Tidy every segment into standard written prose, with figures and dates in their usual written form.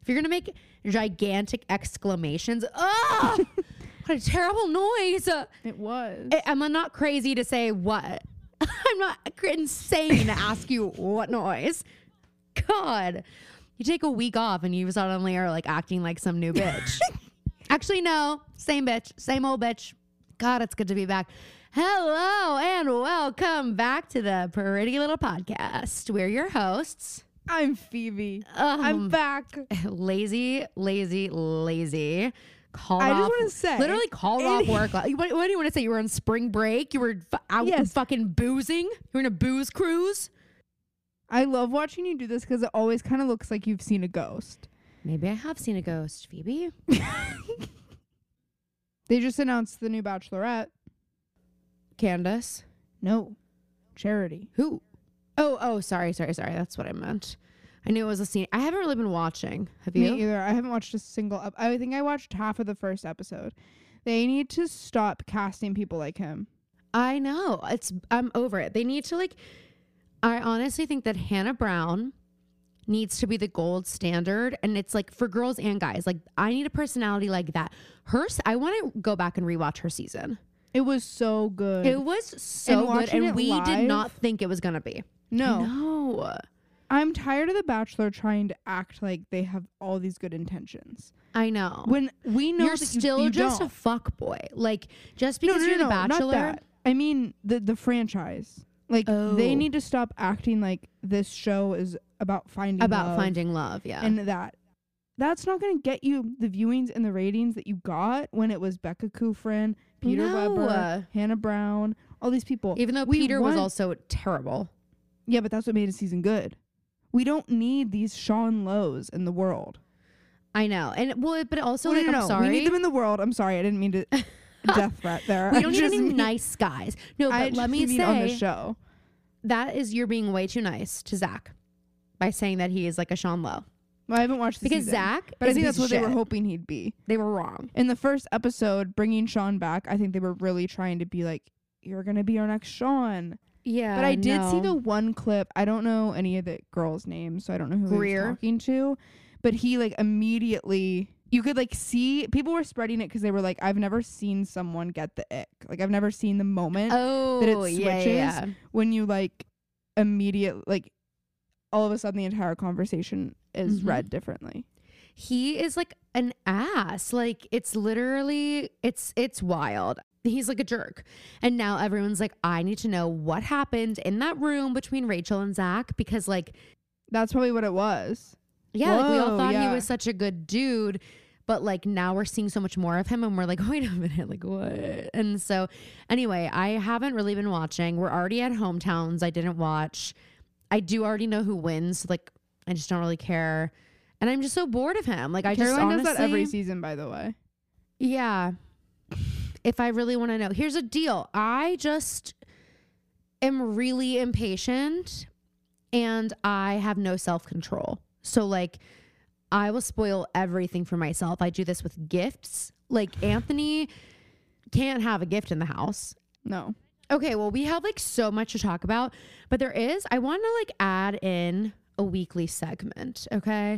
If you're gonna make gigantic exclamations, oh, what a terrible noise. It was. I'm not crazy to say what. I'm not insane to ask you what noise. God, you take a week off and you suddenly are like acting like some new bitch. Actually, no, same bitch, same old bitch. God, it's good to be back. Hello and welcome back to the Pretty Little Podcast. We're your hosts. I'm Phoebe. I'm back. Lazy. Called I off, just want to say, literally called off work. What do you want to say? You were on spring break? You were out fucking boozing? You were in a booze cruise? I love watching you do this because it always kind of looks like you've seen a ghost. Maybe I have seen a ghost, Phoebe. They just announced the new Bachelorette. Candace? No. Charity. Who? Oh, sorry. That's what I meant. I knew it was a scene. I haven't really been watching. Have you? Me either. I haven't watched a single I think I watched half of the first episode. They need to stop casting people like him. I know. I'm over it. They need to I honestly think that Hannah Brown needs to be the gold standard, and it's like for girls and guys. Like, I need a personality like that. I want to go back and rewatch her season. It was so good. It was so good, and we did not think it was gonna be. No. I'm tired of The Bachelor trying to act like they have all these good intentions. I know. When we know you're that still you just don't. a fuck boy. Like, just because you're The Bachelor. Not that. I mean the franchise. Like, they need to stop acting like this show is about finding love, yeah. And that's not going to get you the viewings and the ratings that you got when it was Becca Kufrin, Peter Weber, Hannah Brown, all these people. Even though Peter was also terrible. Yeah, but that's what made a season good. We don't need these Sean Lows in the world. I know. And but also, no, I'm sorry. We need them in the world. I'm sorry. I didn't mean to death threat there. We don't need any nice guys. No, but let me say on the show. You're being way too nice to Zach by saying that he is like a Sean Lowe. Well, I haven't watched the because season, Zach, but I think that's what they were hoping he'd be. They were wrong. In the first episode, bringing Sean back, I think they were really trying to be like, "You're gonna be our next Sean." Yeah, but I did see the one clip. I don't know any of the girls' names, so I don't know who he was talking to. But he immediately, you could see people were spreading it because they were like, "I've never seen someone get the ick. Like, I've never seen the moment that it switches when you immediate all of a sudden the entire conversation is read differently." He is like an ass. Like, it's literally it's wild. He's like a jerk. And now everyone's like, I need to know what happened in that room between Rachel and Zach, because that's probably what it was. Yeah, we all thought he was such a good dude, but now we're seeing so much more of him and we're like, wait a minute, what? And so anyway, I haven't really been watching. We're already at Hometowns. I didn't watch. I do already know who wins. I just don't really care. And I'm just so bored of him. Caroline does that every season, by the way. Yeah. If I really want to know. Here's a deal. I just am really impatient and I have no self-control. So I will spoil everything for myself. I do this with gifts. Anthony can't have a gift in the house. No. Okay, well, we have so much to talk about, but I want to add in a weekly segment, okay?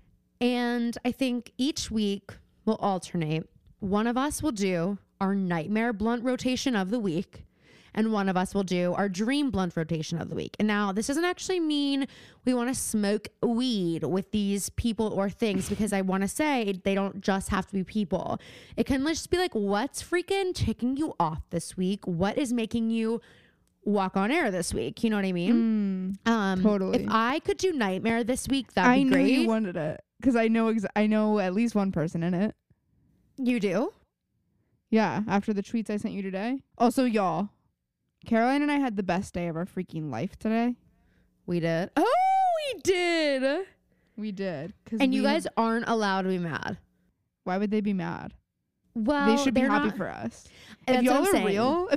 And I think each week we'll alternate. One of us will do our nightmare blunt rotation of the week, and one of us will do our dream blunt rotation of the week. And now this doesn't actually mean we want to smoke weed with these people or things, because I want to say they don't just have to be people. It can just be what's freaking ticking you off this week? What is making you walk on air this week? You know what I mean? Totally. If I could do nightmare this week, that'd be great. I knew you wanted it because I know at least one person in it. You do? Yeah, after the tweets I sent you today. Also, y'all, Caroline and I had the best day of our freaking life today. We did. Oh, we did. We did. And you guys aren't allowed to be mad. Why would they be mad? Well, they should be happy for us. If y'all are real,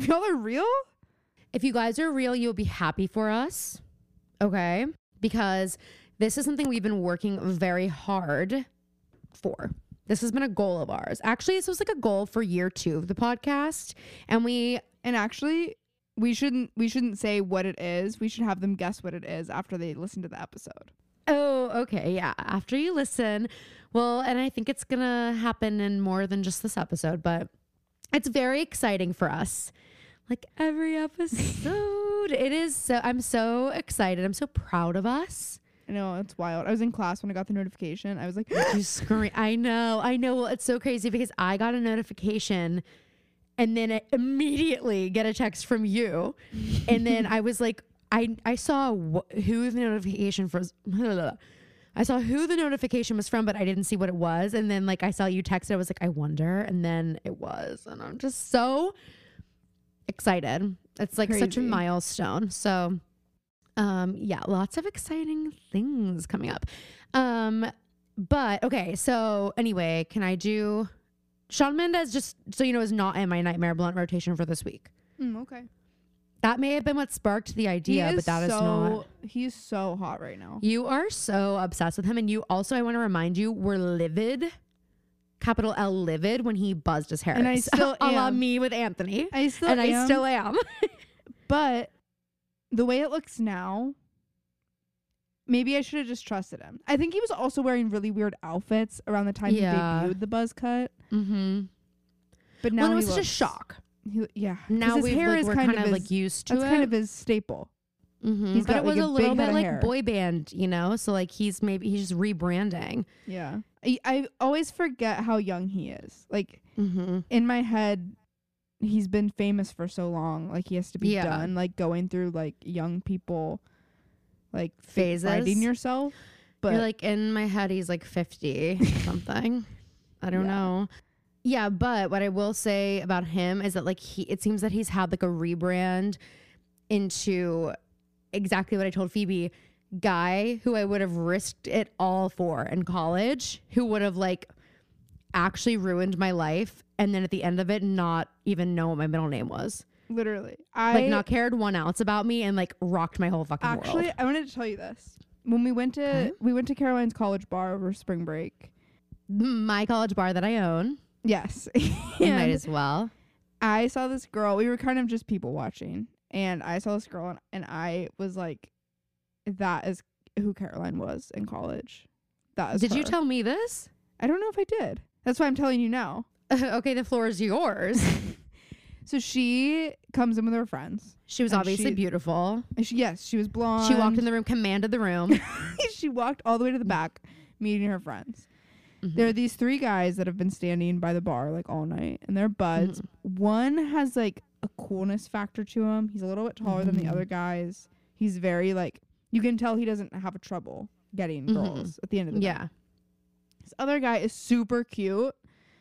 if you guys are real, you'll be happy for us. Okay? Because this is something we've been working very hard for. This has been a goal of ours. Actually, this was a goal for year 2 of the podcast. And actually, we shouldn't say what it is. We should have them guess what it is after they listen to the episode. Oh, okay. Yeah. After you listen. Well, and I think it's going to happen in more than just this episode, but it's very exciting for us. Like every episode. It is so, I'm so excited. I'm so proud of us. I know, it's wild. I was in class when I got the notification. I was like, you scream. I know. Well, it's so crazy because I got a notification and then I immediately get a text from you. And then I was like, I saw who the notification I saw who the notification was from, but I didn't see what it was. And then like I saw you text it. I was like, I wonder. And then it was. And I'm just so excited. It's like such a milestone. So yeah, lots of exciting things coming up. But okay, so anyway, can I do Shawn Mendes, just so you know, is not in my Nightmare Blunt rotation for this week. Okay. That may have been what sparked the idea, but that is not. He's so hot right now. You are so obsessed with him. And you also, I want to remind you, were livid, capital L livid, when he buzzed his hair. And I still am. A la me with Anthony. I still am. But the way it looks now, maybe I should have just trusted him. I think he was also wearing really weird outfits around the time he debuted the buzz cut. Mm-hmm. But now it was such a shock. Now his hair is we're kind of like used to it. That's kind of his staple. Mm-hmm. But it was like a little bit like boy band, you know? So like he's just rebranding. Yeah. I always forget how young he is. Like in my head, he's been famous for so long. Like he has to be done like going through like young people like phases. Finding yourself. But you're like, in my head, he's like 50 something. I don't know. Yeah, but what I will say about him is that like it seems that he's had like a rebrand into exactly what I told Phoebe, guy who I would have risked it all for in college, who would have like actually ruined my life, and then at the end of it not even know what my middle name was. Literally. Like not cared 1 ounce about me and like rocked my whole fucking world. Actually, I wanted to tell you this. When we went to Caroline's college bar over spring break. My college bar that I own. Yes. You might as well. I saw this girl. We were kind of just people watching. And I saw this girl and I was like, that is who Caroline was in college. That is Did her. you tell me this? I don't know if I did. That's why I'm telling you now. Okay, the floor is yours. So she comes in with her friends. She was obviously beautiful. Yes, she was blonde. She walked in the room, commanded the room. She walked all the way to the back, meeting her friends. There are these 3 guys that have been standing by the bar like all night, and they're buds. One has like a coolness factor to him. He's a little bit taller than the other guys. He's very like, you can tell he doesn't have a trouble getting girls at the end of the night. This other guy is super cute,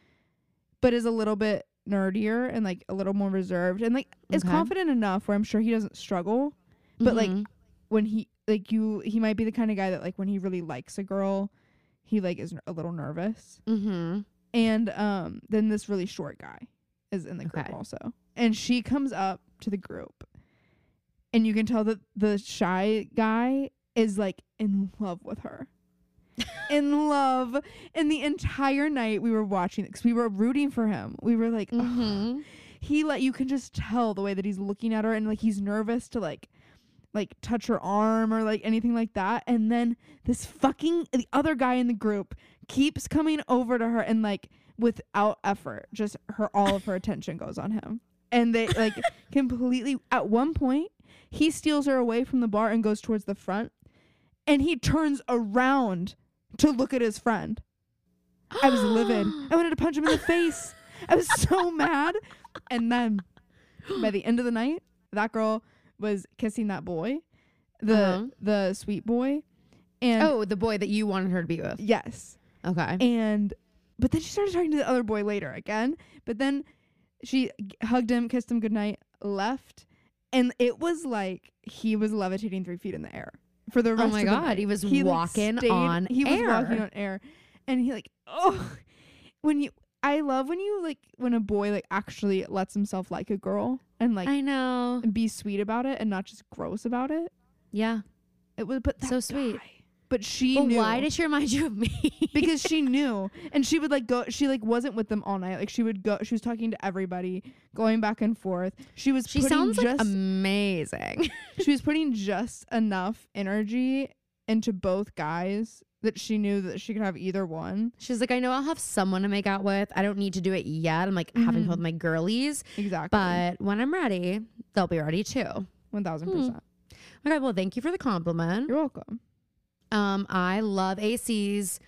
but is a little bit nerdier and like a little more reserved and like is confident enough where I'm sure he doesn't struggle. But like when he might be the kind of guy that like when he really likes a girl, he like is a little nervous. And then this really short guy is in the group also. And she comes up to the group and you can tell that the shy guy is like in love with her. In love. And the entire night we were watching it because we were rooting for him. We were like, you can just tell the way that he's looking at her and like he's nervous to like touch her arm or like anything like that. And then the other guy in the group keeps coming over to her and like without effort, just all of her attention goes on him. And they like completely, at one point he steals her away from the bar and goes towards the front and he turns around to look at his friend. I was livid. I wanted to punch him in the face. I was so mad. And then by the end of the night, that girl was kissing that boy, the sweet boy. And the boy that you wanted her to be with. Yes. Okay. But then she started talking to the other boy later again. But then she hugged him, kissed him goodnight, left. And it was like he was levitating 3 feet in the air for the rest of the night. Oh my God. He was walking on air. He was walking on air. And he like, I love when a boy like actually lets himself like a girl and like I know be sweet about it and not just gross about it. Yeah. It was so sweet. But she knew. Why did she remind you of me? Because she knew. And she would like go, she like wasn't with them all night. Like she would go, she was talking to everybody, going back and forth. She sounds like amazing. She was putting just enough energy and to both guys that she knew that she could have either one. She's like, I know I'll have someone to make out with. I don't need to do it yet. I'm like having told my girlies. Exactly. But when I'm ready, they'll be ready too. 1000%. Okay, well, thank you for the compliment. You're welcome. I love AC's.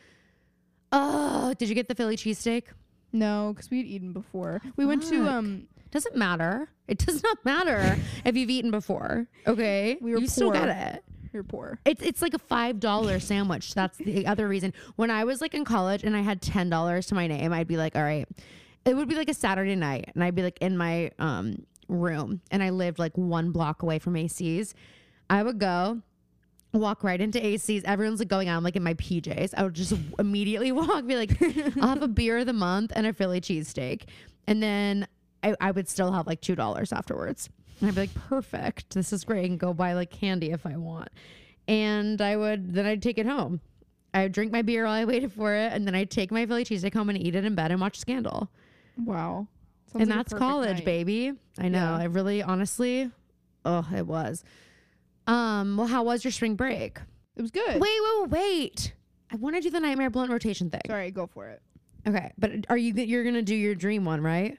Oh, did you get the Philly cheesesteak? No, because we had eaten before. We went to Doesn't matter. It does not matter if you've eaten before. Okay, we were you poor. still get it. You're poor. It's like a $5 sandwich. That's the other reason. When I was like in college and I had $10 to my name, I'd be like, all right. It would be like a Saturday night, and I'd be like in my room, and I lived like 1 block away from AC's. I would go, walk right into AC's. Everyone's like going out. I'm like in my PJs. I would just immediately walk, be like, I'll have a beer of the month and a Philly cheesesteak, and then I would still have like $2 afterwards. And I'd be like, perfect. This is great. I can go buy like candy if I want. And I'd take it home. I would drink my beer while I waited for it. And then I'd take my Philly cheesesteak home and eat it in bed and watch Scandal. Wow. Sounds And like that's college, night. baby. I know. Yeah. I really, honestly, it was. Well, how was your spring break? It was good. Wait. I want to do the nightmare blunt rotation thing. Sorry, go for it. Okay. But you're going to do your dream one, right?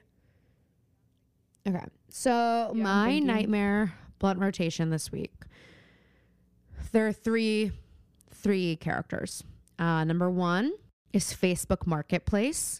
Okay. So Yeah, my nightmare blunt rotation this week. There are three characters. Number 1 is Facebook Marketplace.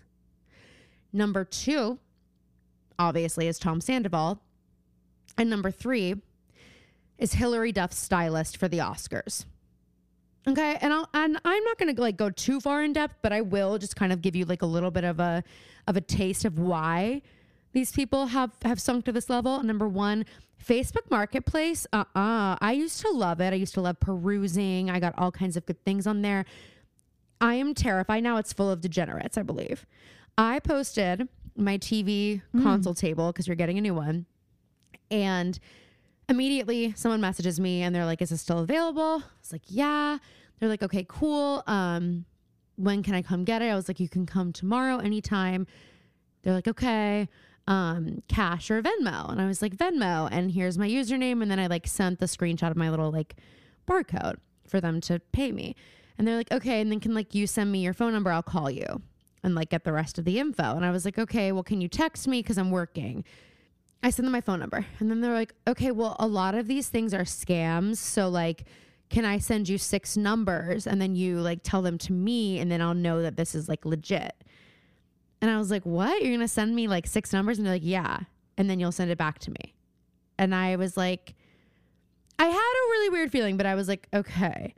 Number 2, obviously, is Tom Sandoval. And number 3 is Hilary Duff's stylist for the Oscars. Okay, and I'm not gonna like go too far in depth, but I will just kind of give you like a little bit of a taste of why these people have sunk to this level. Number 1, Facebook Marketplace. I used to love it. I used to love perusing. I got all kinds of good things on there. I am terrified now. It's full of degenerates, I believe. I posted my TV console table because we're getting a new one, and immediately someone messages me and they're like, is it still available? I was like, yeah. They're like, okay, cool. When can I come get it? I was like, you can come tomorrow anytime. They're like, okay. Cash or Venmo? And I was like, Venmo, and here's my username. And then I like sent the screenshot of my little like barcode for them to pay me. And they're like, okay. And then can like you send me your phone number? I'll call you and like get the rest of the info. And I was like, okay, well, can you text me? Cause I'm working. I send them my phone number, and then they're like, okay, well, a lot of these things are scams. So like, can I send you 6 numbers and then you like tell them to me, and then I'll know that this is like legit. And I was like, what? You're going to send me like 6 numbers? And they're like, yeah. And then you'll send it back to me. And I was like, I had a really weird feeling, but I was like, okay.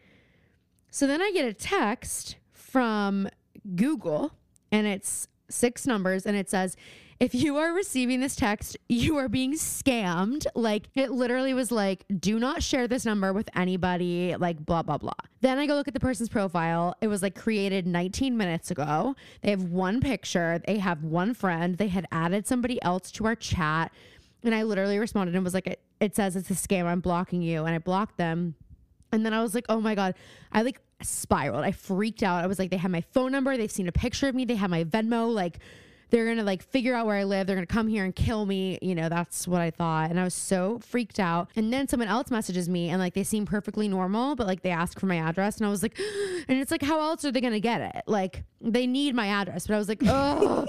So then I get a text from Google, and it's 6 numbers, and it says, if you are receiving this text, you are being scammed. Like, it literally was like, do not share this number with anybody, like blah, blah, blah. Then I go look at the person's profile. It was like created 19 minutes ago. They have 1 picture. They have 1 friend. They had added somebody else to our chat. And I literally responded and was like, it says it's a scam. I'm blocking you. And I blocked them. And then I was like, oh my God. I like spiraled. I freaked out. I was like, they have my phone number. They've seen a picture of me. They have my Venmo. Like, they're going to like figure out where I live. They're going to come here and kill me. You know, that's what I thought. And I was so freaked out. And then someone else messages me, and like, they seem perfectly normal, but like they ask for my address. And I was like, and it's like, how else are they going to get it? Like, they need my address. But I was like, oh,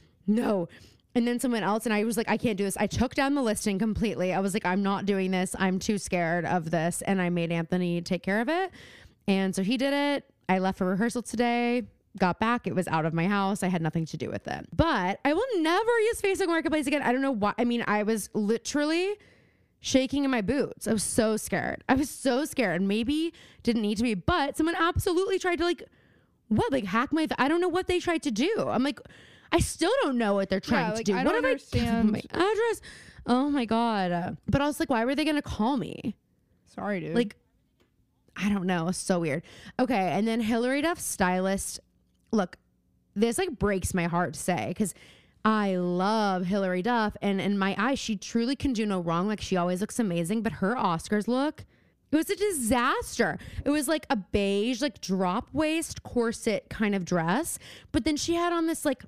no. And then someone else, and I was like, I can't do this. I took down the listing completely. I was like, I'm not doing this. I'm too scared of this. And I made Anthony take care of it. And so he did it. I left for rehearsal today. Got back, it was out of my house. I had nothing to do with it. But I will never use Facebook Marketplace again. I don't know why. I mean, I was literally shaking in my boots. I was so scared. And maybe didn't need to be, but someone absolutely tried to like hack my, I don't know what they tried to do. I'm like, I still don't know what they're trying to do. I don't understand. My address. Oh my God. But I was like, why were they going to call me? Sorry, dude. Like, I don't know. So weird. Okay. And then Hilary Duff's stylist. Look, this like breaks my heart to say, because I love Hilary Duff, and in my eyes, she truly can do no wrong. Like, she always looks amazing, but her Oscars look, it was a disaster. It was like a beige, like drop waist corset kind of dress, but then she had on this like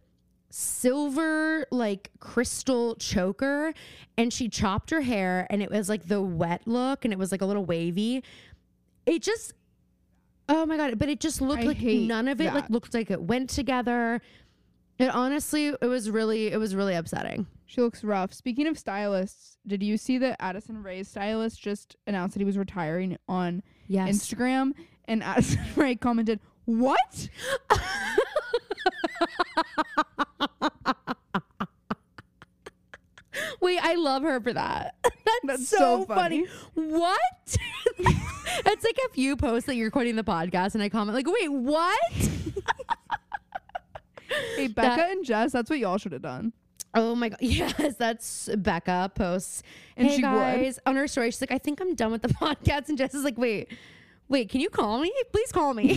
silver, like crystal choker, and she chopped her hair, and it was like the wet look, and it was like a little wavy. It just, Oh my God. But it just looked like none of it like looked like it went together. It honestly, it was really upsetting. She looks rough. Speaking of stylists, did you see that Addison Rae's stylist just announced that he was retiring on Instagram? And Addison Rae commented, "What?" Wait, I love her for that. That's so funny. What? It's like if you post that you're quoting the podcast and I comment like, wait, what? Hey, Becca and Jess, that's what y'all should have done. Oh my God. Yes, that's Becca posts. And hey, she guys, on her story, she's like, I think I'm done with the podcast. And Jess is like, wait, can you call me? Please call me.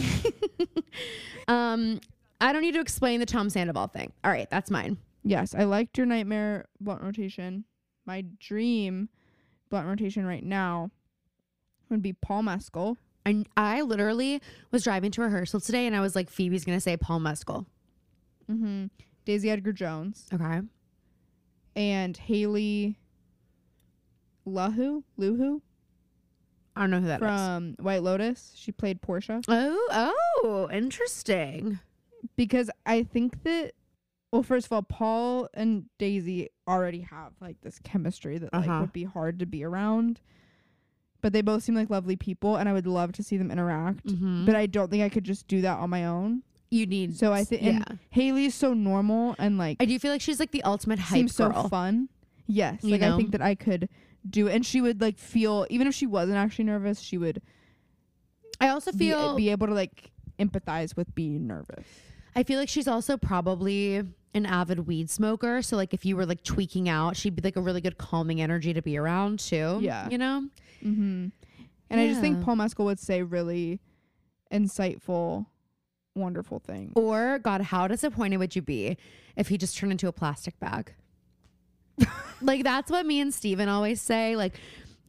I don't need to explain the Tom Sandoval thing. All right, that's mine. Yes, I liked your nightmare blunt rotation. My dream blunt rotation right now would be Paul Mescal. And I literally was driving to rehearsal today and I was like, Phoebe's going to say Paul Mescal. Mm-hmm. Daisy Edgar Jones. Okay. And Haley Luhu? I don't know who that is. From White Lotus. She played Portia. Oh, interesting. Because I think that, well, first of all, Paul and Daisy already have like this chemistry that like would be hard to be around. But they both seem like lovely people and I would love to see them interact. Mm-hmm. But I don't think I could just do that on my own. You need. So I think Haley's so normal and like. I do feel like she's like the ultimate hype seems girl. So fun. Yes. Like I think that I could do it. And she would like feel, even if she wasn't actually nervous, she would. I also feel. Be able to like empathize with being nervous. I feel like she's also probably an avid weed smoker. So like if you were like tweaking out, she'd be like a really good calming energy to be around too. Yeah. You know? Mm-hmm. And I just think Paul Mescal would say really insightful, wonderful things. Or God, how disappointed would you be if he just turned into a plastic bag? Like that's what me and Steven always say. Like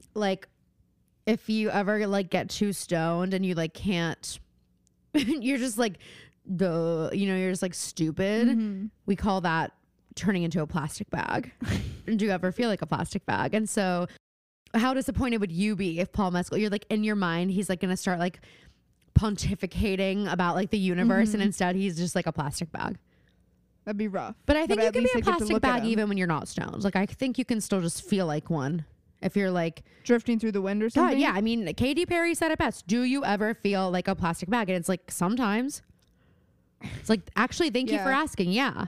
if you ever like get too stoned and you like can't, you're just like, you're just like stupid. Mm-hmm. We call that turning into a plastic bag. Do you ever feel like a plastic bag? And so how disappointed would you be if Paul Mescal, you're like in your mind, he's like going to start like pontificating about like the universe and instead he's just like a plastic bag. That'd be rough. But I think you can be a plastic bag even when you're not stoned. Like I think you can still just feel like one if you're like drifting through the wind or something. God, yeah. I mean, Katy Perry said it best. Do you ever feel like a plastic bag? And it's like sometimes. It's like, actually, thank you for asking. Yeah.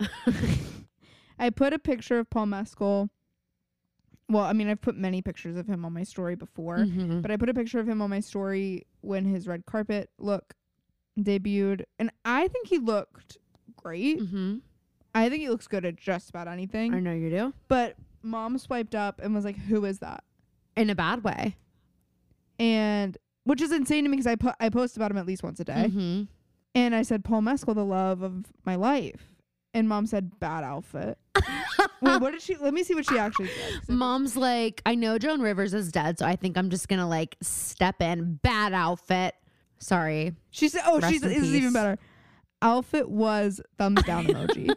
I put a picture of Paul Mescal. Well, I mean, I've put many pictures of him on my story before, but I put a picture of him on my story when his red carpet look debuted. And I think he looked great. Mm-hmm. I think he looks good at just about anything. I know you do. But Mom swiped up and was like, who is that? In a bad way. And which is insane to me because I post about him at least once a day. Mm-hmm. And I said, Paul Mescal, the love of my life. And Mom said, bad outfit. Wait, what did she? Let me see what she actually said. Mom's like, I know Joan Rivers is dead, so I think I'm just going to like step in. Bad outfit. Sorry. She said, this is even better. Outfit was thumbs down emoji.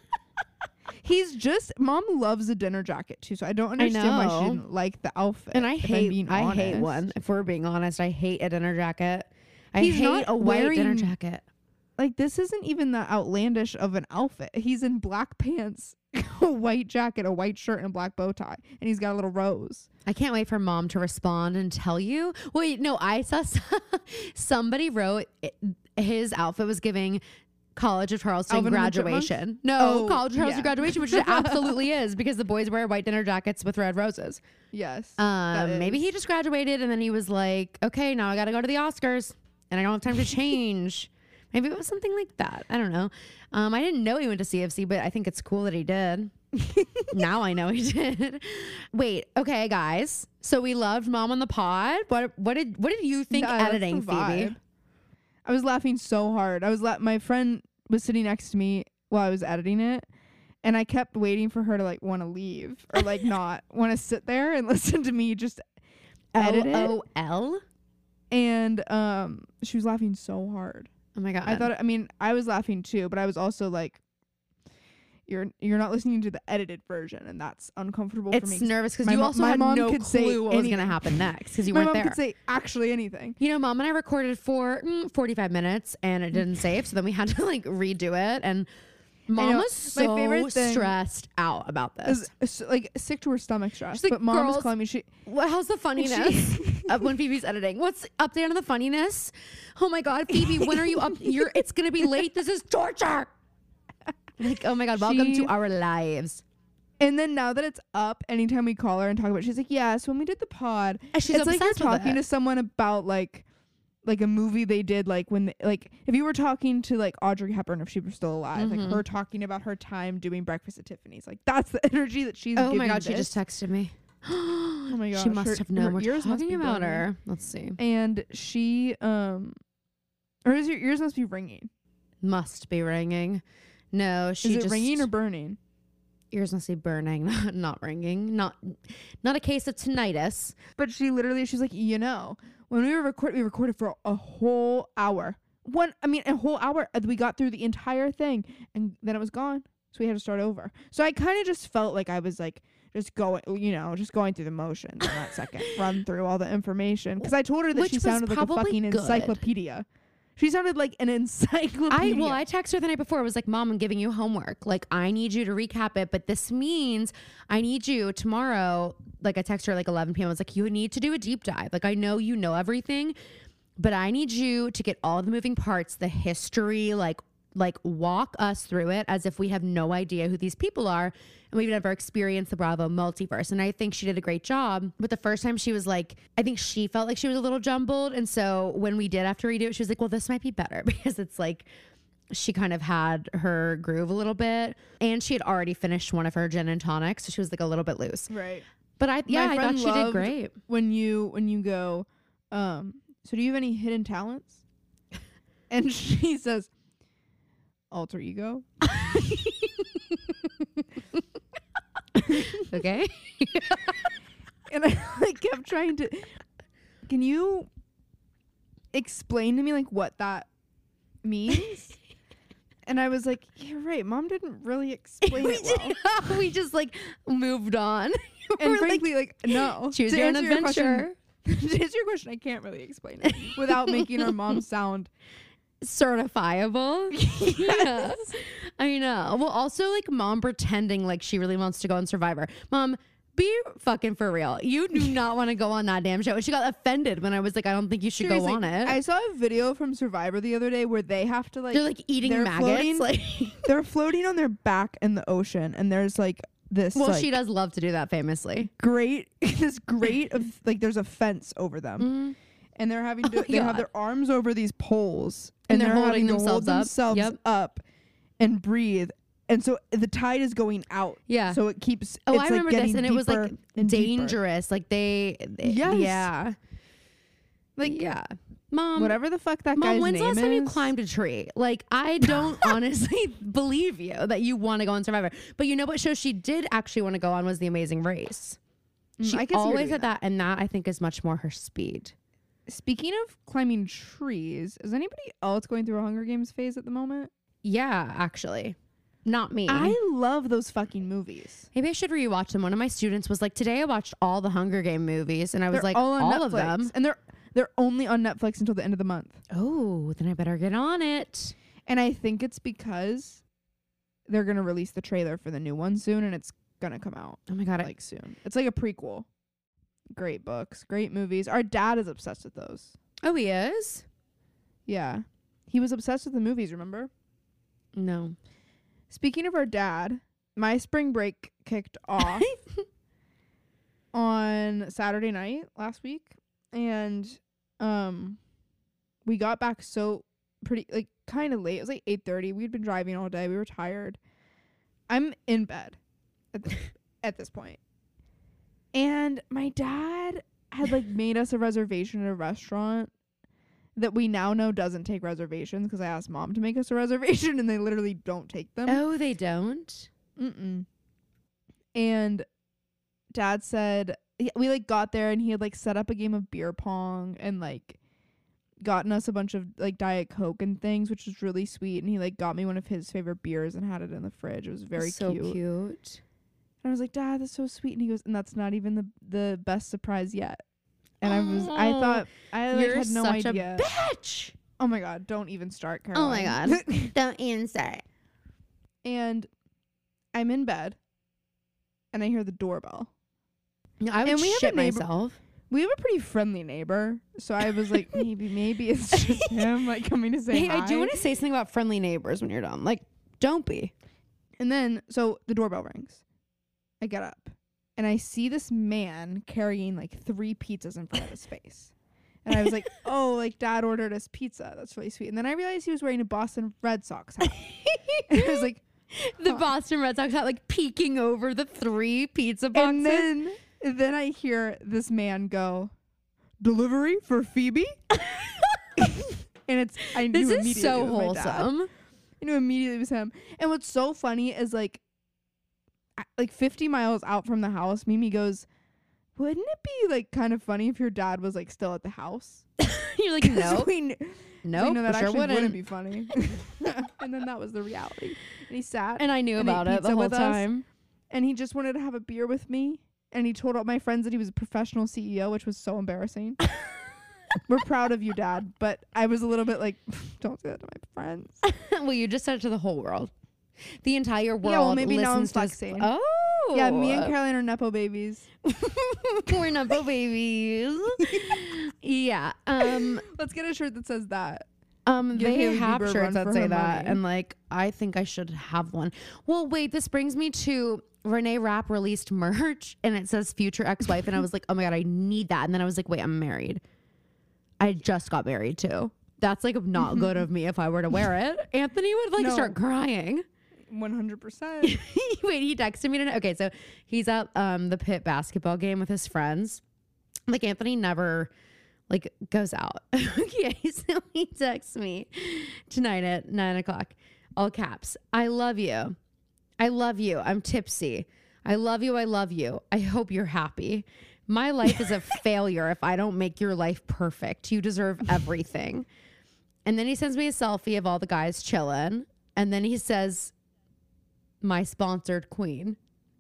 He's just, Mom loves a dinner jacket too, so I don't understand why she didn't like the outfit. And I hate one. If we're being honest, I hate a dinner jacket. I hate a white dinner jacket. Like, this isn't even that outlandish of an outfit. He's in black pants, a white jacket, a white shirt, and a black bow tie. And he's got a little rose. I can't wait for Mom to respond and tell you. Wait, no, I saw somebody wrote his outfit was giving College of Charleston graduation. No, College of Charleston graduation, which it absolutely is because the boys wear white dinner jackets with red roses. Yes. Maybe he just graduated and then he was like, okay, now I got to go to the Oscars and I don't have time to change. Maybe it was something like that. I don't know. I didn't know he went to CFC, but I think it's cool that he did. Now I know he did. Wait, okay, guys. So we loved Mom on the pod. What did you think editing, Phoebe? I was laughing so hard. My friend was sitting next to me while I was editing it, and I kept waiting for her to like want to leave or like not want to sit there and listen to me just edit it. LOL. And she was laughing so hard. Oh my God. I was laughing too, but I was also like, you're not listening to the edited version, and that's uncomfortable for me. It's nervous because you also had no clue what was going to happen next because you weren't there. My mom could say actually anything. You know, Mom and I recorded for 45 minutes and it didn't save, so then we had to like redo it. And Mom was so stressed out about this. Like sick to her stomach stress. She's like, but Mom was calling me. How's the funniness when Phoebe's editing? What's update on the funniness? Oh my God, Phoebe, when are you up? It's going to be late. This is torture. Like, oh my God, welcome to our lives. And then now that it's up, anytime we call her and talk about it, she's like, yes, when we did the pod, it's like you're talking to someone about like a movie they did, like when like if you were talking to like Audrey Hepburn if she were still alive, like her talking about her time doing Breakfast at Tiffany's. Like that's the energy that she's giving. Oh my God, she just texted me. Oh my gosh. She must have known we're talking about burning. her. Let's see. And she or is your ears must be ringing? Must be ringing. No, she is it ringing or burning? Ears must be burning, not ringing. Not a case of tinnitus. But she's like, you know, when we recorded for a whole hour. A whole hour. We got through the entire thing, and then it was gone. So we had to start over. So I kind of just felt like I was like just going through the motions in that second run through all the information because I told her that she sounded like a fucking encyclopedia. She sounded like an encyclopedia. I texted her the night before. I was like, Mom, I'm giving you homework. Like, I need you to recap it. But this means I need you tomorrow. Like, I texted her like 11 p.m. I was like, you need to do a deep dive. Like, I know you know everything, but I need you to get all the moving parts, the history, like walk us through it as if we have no idea who these people are and we've never experienced the Bravo multiverse. And I think she did a great job. But the first time she was like, I think she felt like she was a little jumbled. And so when we did have to redo it, she was like, well, this might be better because it's like she kind of had her groove a little bit. And she had already finished one of her gin and tonics. So she was like a little bit loose. Right. But I thought she did great. When you go, so do you have any hidden talents? And she says, alter ego. Okay. And I like kept trying to, can you explain to me like what that means? And I was like, you're right, Mom didn't really explain it well. We just like moved on. And frankly, like no. Choose your own adventure. To answer your question, I can't really explain it without making our mom sound certifiable. Yes. Yeah. I know. Well, also like Mom pretending like she really wants to go on Survivor. Mom, be fucking for real. You do not want to go on that damn show. And she got offended when I was like, I don't think you should go on it. I saw a video from Survivor the other day where they have to like, they're like eating maggots. They're floating on their back in the ocean, and there's like this. Well, like, she does love to do that famously. This grate of like, there's a fence over them. Mm-hmm. And they're having to, have their arms over these poles, and they're holding themselves up and breathe. And so the tide is going out. Yeah. So it keeps. Oh, I remember this, and it was like dangerous. Deeper. Like they yes. Yeah. Like yeah. Mom, whatever the fuck that guy's name is. Mom, when's the last time you climbed a tree? Like, I don't honestly believe you that you want to go on Survivor. But you know what show she did actually want to go on was The Amazing Race. She always had that, and that I think is much more her speed. Speaking of climbing trees, is anybody else going through a Hunger Games phase at the moment? Yeah, actually. Not me. I love those fucking movies. Maybe I should rewatch them. One of my students was like, today I watched all the Hunger Game movies, and I was like, all of them. And they're only on Netflix until the end of the month. Oh, then I better get on it. And I think it's because they're going to release the trailer for the new one soon, and it's going to come out. Oh my God. Like soon. It's like a prequel. Great books, great movies. Our dad is obsessed with those. Oh, he is? Yeah. He was obsessed with the movies, remember? No. Speaking of our dad, my spring break kicked off on Saturday night last week. And we got back pretty like kind of late. It was like 8:30. We'd been driving all day. We were tired. I'm in bed at this point. And my dad had like made us a reservation at a restaurant that we now know doesn't take reservations because I asked Mom to make us a reservation and they literally don't take them. Oh, they don't? Mm-mm. And Dad said, we like got there and he had like set up a game of beer pong and like gotten us a bunch of like Diet Coke and things, which was really sweet. And he like got me one of his favorite beers and had it in the fridge. It was very so cute. cute. And I was like, Dad, that's so sweet. And he goes, and that's not even the best surprise yet. And I thought I like, had no idea. You're such a bitch. Oh my God, don't even start, Caroline. Oh my God. Don't even start. And I'm in bed and I hear the doorbell. No, I would shit myself. We have a pretty friendly neighbor, so I was like, maybe it's just him like coming to say hi. I do want to say something about friendly neighbors when you're done. Like, don't be. And then, so the doorbell rings. I get up and I see this man carrying like 3 pizzas in front of his face. And I was like, oh, like Dad ordered us pizza. That's really sweet. And then I realized he was wearing a Boston Red Sox hat. And I was like, the Boston Red Sox hat like peeking over the 3 pizza boxes. And then I hear this man go, delivery for Phoebe? And I knew this immediately is so it was my dad. wholesome. I knew immediately it was him. And what's so funny is like 50 miles out from the house, Mimi goes, wouldn't it be like kind of funny if your dad was like still at the house? You're like, no. No, No, that sure actually wouldn't. wouldn't be funny. And then that was the reality. And he sat. And I knew and about ate it the pizza whole with us, time. and he just wanted to have a beer with me. And he told all my friends that he was a professional CEO, which was so embarrassing. We're proud of you, Dad. But I was a little bit like, don't say that to my friends. Well, you just said it to the whole world. The entire world. Yeah, well, maybe now I'm listens to this- flexing. Oh. Yeah, me and Caroline are Nepo babies. We're Nepo babies. Yeah. Let's get a shirt that says that. They Hailey have Bieber shirts run that for say her that. money. And like, I think I should have one. Well, wait, this brings me to Renee Rapp released merch and it says future ex-wife. And I was like, oh my God, I need that. And then I was like, wait, I'm married. I just got married too. That's like not good of me if I were to wear it. Anthony would like start crying. 100%. Wait, he texted me today. Okay, so he's at the Pitt basketball game with his friends. Like Anthony never like goes out. Okay, so he texts me tonight at 9:00, all caps. I love you. I love you. I'm tipsy. I love you. I love you. I hope you're happy. My life is a failure if I don't make your life perfect. You deserve everything. And then he sends me a selfie of all the guys chilling. And then he says, my sponsored queen.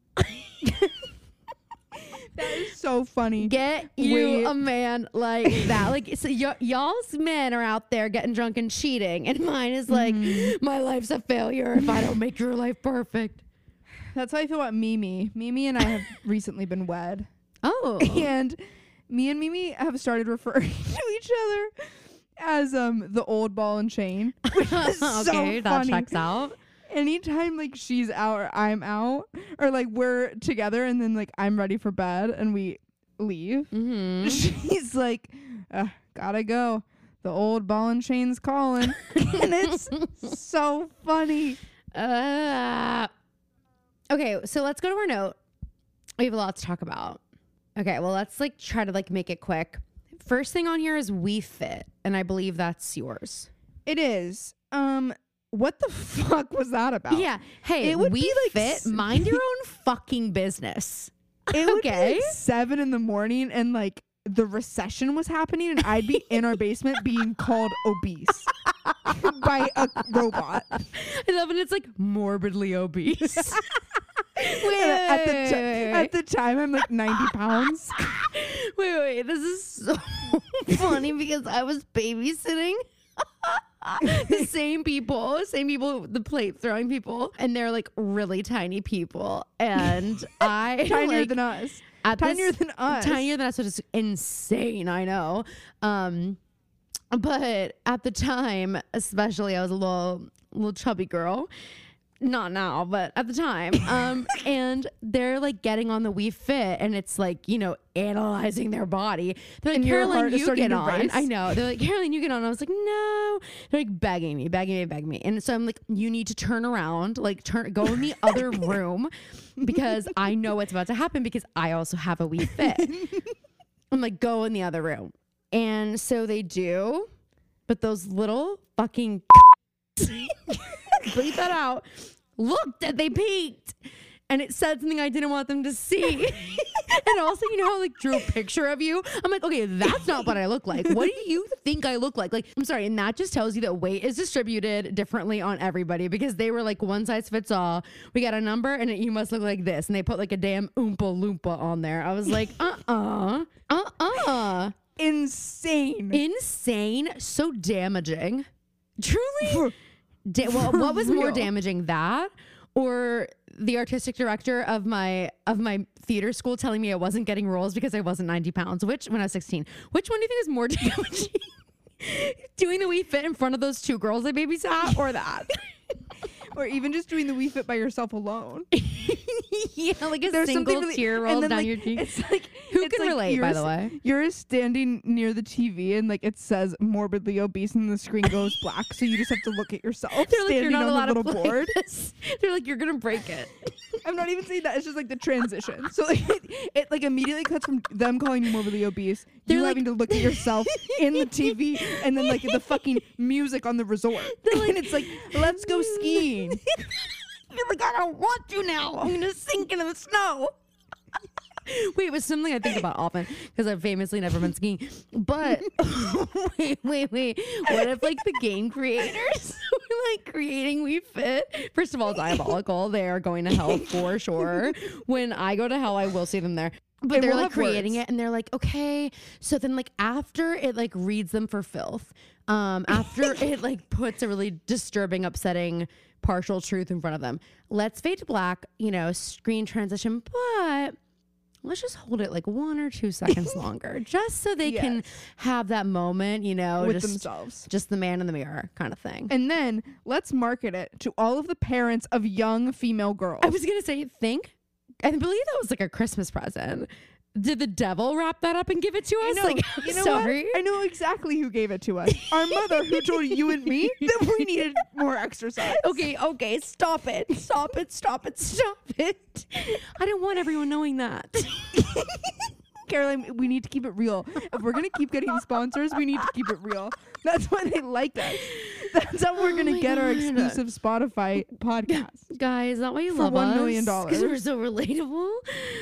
That is so funny. Get you a man like that. Like, so y'all's men are out there getting drunk and cheating. And mine is like, my life's a failure if I don't make your life perfect. That's how I feel about Mimi. Mimi and I have recently been wed. Oh. And me and Mimi have started referring to each other as the old ball and chain. Which is Okay, so that funny. checks out. Anytime like she's out or I'm out or like we're together and then like I'm ready for bed and we leave, she's like, gotta go. The old ball and chain's calling. And it's so funny. Okay, so let's go to our note. We have a lot to talk about. Okay, well, let's like try to like make it quick. First thing on here is We Fit, and I believe that's yours. It is. What the fuck was that about? Yeah. Hey, it would We be like Fit. Mind your own fucking business. It would be like 7 a.m. and like the recession was happening and I'd be in our basement being called obese by a robot. I love when it's like morbidly obese. At the time I'm like 90 pounds. Wait, this is so funny because I was babysitting the same people, the plate throwing people, and they're like really tiny people, and I tinier like, than us. Tinier than us, which is insane. I know. But at the time, especially, I was a little chubby girl. Not now, but at the time. And they're like getting on the We Fit, and it's like, you know, analyzing their body. They're like, and Caroline, you get on. Race. I know. They're like, Caroline, you get on. I was like, no. They're like begging me. And so I'm like, you need to turn around, like go in the other room because I know what's about to happen because I also have a We Fit. I'm like, go in the other room. And so they do, but those little fucking bleep that out. Looked that they peeked, and it said something I didn't want them to see. And also, you know how like drew a picture of you? I'm like, okay, that's not what I look like. What do you think I look like? Like, I'm sorry. And that just tells you that weight is distributed differently on everybody because they were like one size fits all. We got a number and you must look like this. And they put like a damn Oompa Loompa on there. I was like, Insane. So damaging. Truly. Well, what was more damaging, that or the artistic director of my theater school telling me I wasn't getting roles because I wasn't 90 pounds, which when I was 16, which one do you think is more damaging? Doing the We Fit in front of those 2 girls I babysat or that? Or even just doing the We Fit by yourself alone. Yeah, like a single really, tear rolled down your cheek. It's like, who can relate, by the way? You're standing near the TV and like it says morbidly obese and the screen goes black. So you just have to look at yourself. They're like, you're not allowed to play board. This. They're like, you're going to break it. I'm not even saying that. It's just like the transition. So like it like immediately cuts from them calling you morbidly obese, you having to look at yourself in the TV, and then like the fucking music on the resort. And it's like, let's go skiing. You're like, I don't want to now. I'm going to sink into the snow. Wait, it was something I think about often because I've famously never been skiing. But wait. What if like the game creators were like creating We Fit? First of all, diabolical. They are going to hell for sure. When I go to hell, I will see them there. But they're like creating it and they're like, okay. So then like after it like reads them for filth, after it like puts a really disturbing, upsetting partial truth in front of them, let's fade to black, screen transition, but let's just hold it like 1 or 2 seconds longer just so they can have that moment, with themselves. Just the man in the mirror kind of thing. And then let's market it to all of the parents of young female girls. I was going to say, I believe that was like a Christmas present. Did the devil wrap that up and give it to us? Sorry. What? I know exactly who gave it to us. Our mother, who told you and me that we needed more exercise. Okay. Stop it. I don't want everyone knowing that. Caroline, we need to keep it real. If we're going to keep getting sponsors, we need to keep it real. That's why they like us. That's how we're going to get our exclusive Spotify podcast. Guys, is that why you love us? For $1 million. Because we're so relatable.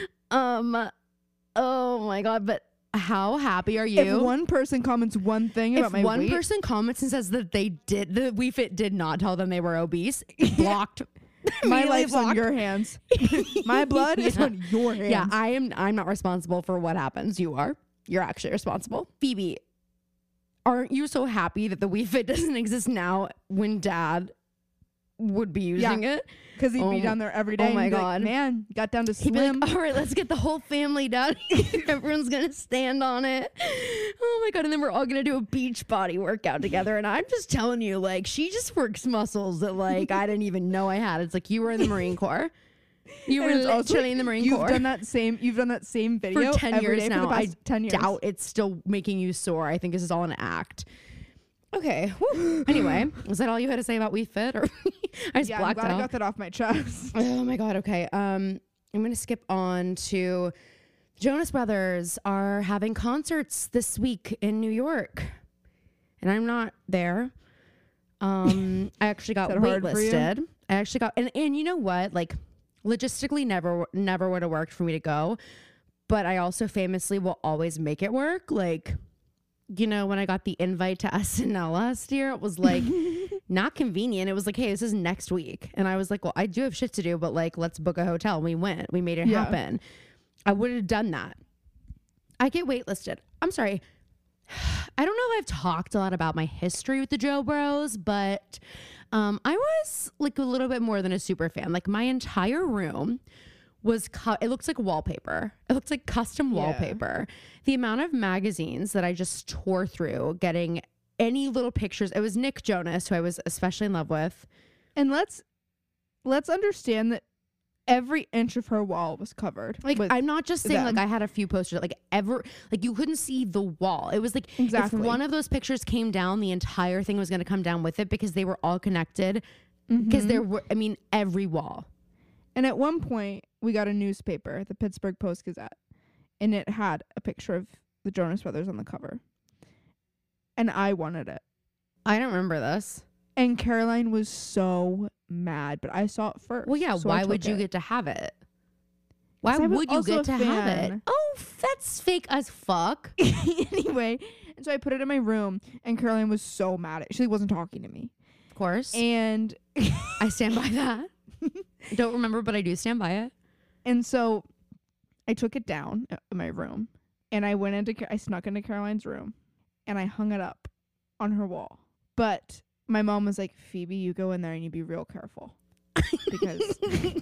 Oh my God, but how happy are you? If one person comments one thing about my weight. If one person comments and says that the We Fit did not tell them they were obese, blocked. My life's on your hands. My blood is on your hands. Yeah, I'm not responsible for what happens. You are. You're actually responsible. Phoebe, aren't you so happy that the We Fit doesn't exist now when Dad would be using it? Because he'd be down there every day. Oh my God. Like, man, got down to slim. He'd be like, all right, let's get the whole family down here. Everyone's going to stand on it. Oh my God. And then we're all going to do a beach body workout together. And I'm just telling you, like, she just works muscles that like I didn't even know I had. It's like you were in the Marine Corps. You were literally in the Marine Corps. You've done that same video for 10 years now. I 10 years. Doubt it's still making you sore. I think this is all an act. Okay. Anyway, was that all you had to say about We Fit? Or I just blacked out. I got that off my chest. Oh my God. Okay. I'm going to skip on to Jonas Brothers are having concerts this week in New York, and I'm not there. I actually got waitlisted. I actually got, and you know what? Like, logistically, never would have worked for me to go, but I also famously will always make it work. Like, when I got the invite to SNL last year, it was like not convenient. It was like, hey, this is next week. And I was like, well, I do have shit to do, but like, let's book a hotel. We went, we made it happen. I would have done that. I get waitlisted. I'm sorry. I don't know if I've talked a lot about my history with the Joe Bros, but I was like a little bit more than a super fan. Like my entire room was it looks like wallpaper. It looks like custom wallpaper. The amount of magazines that I just tore through getting any little pictures. It was Nick Jonas, who I was especially in love with. And let's understand that every inch of her wall was covered. Like, I'm not just saying like I had a few posters, like you couldn't see the wall. It was like if one of those pictures came down, the entire thing was going to come down with it because they were all connected. Because there were, every wall. And at one point, we got a newspaper, the Pittsburgh Post-Gazette, and it had a picture of the Jonas Brothers on the cover. And I wanted it. I don't remember this. And Caroline was so mad, but I saw it first. Well, yeah, so why would you get to have it? Why was would you also get to a have fan. it? Oh, that's fake as fuck. Anyway, and so I put it in my room, and Caroline was so mad at. She wasn't talking to me. Of course. And I stand by that. I don't remember, but I do stand by it. And so I took it down in my room, and I snuck into Caroline's room, and I hung it up on her wall. But my mom was like, Phoebe, you go in there and you be real careful. Because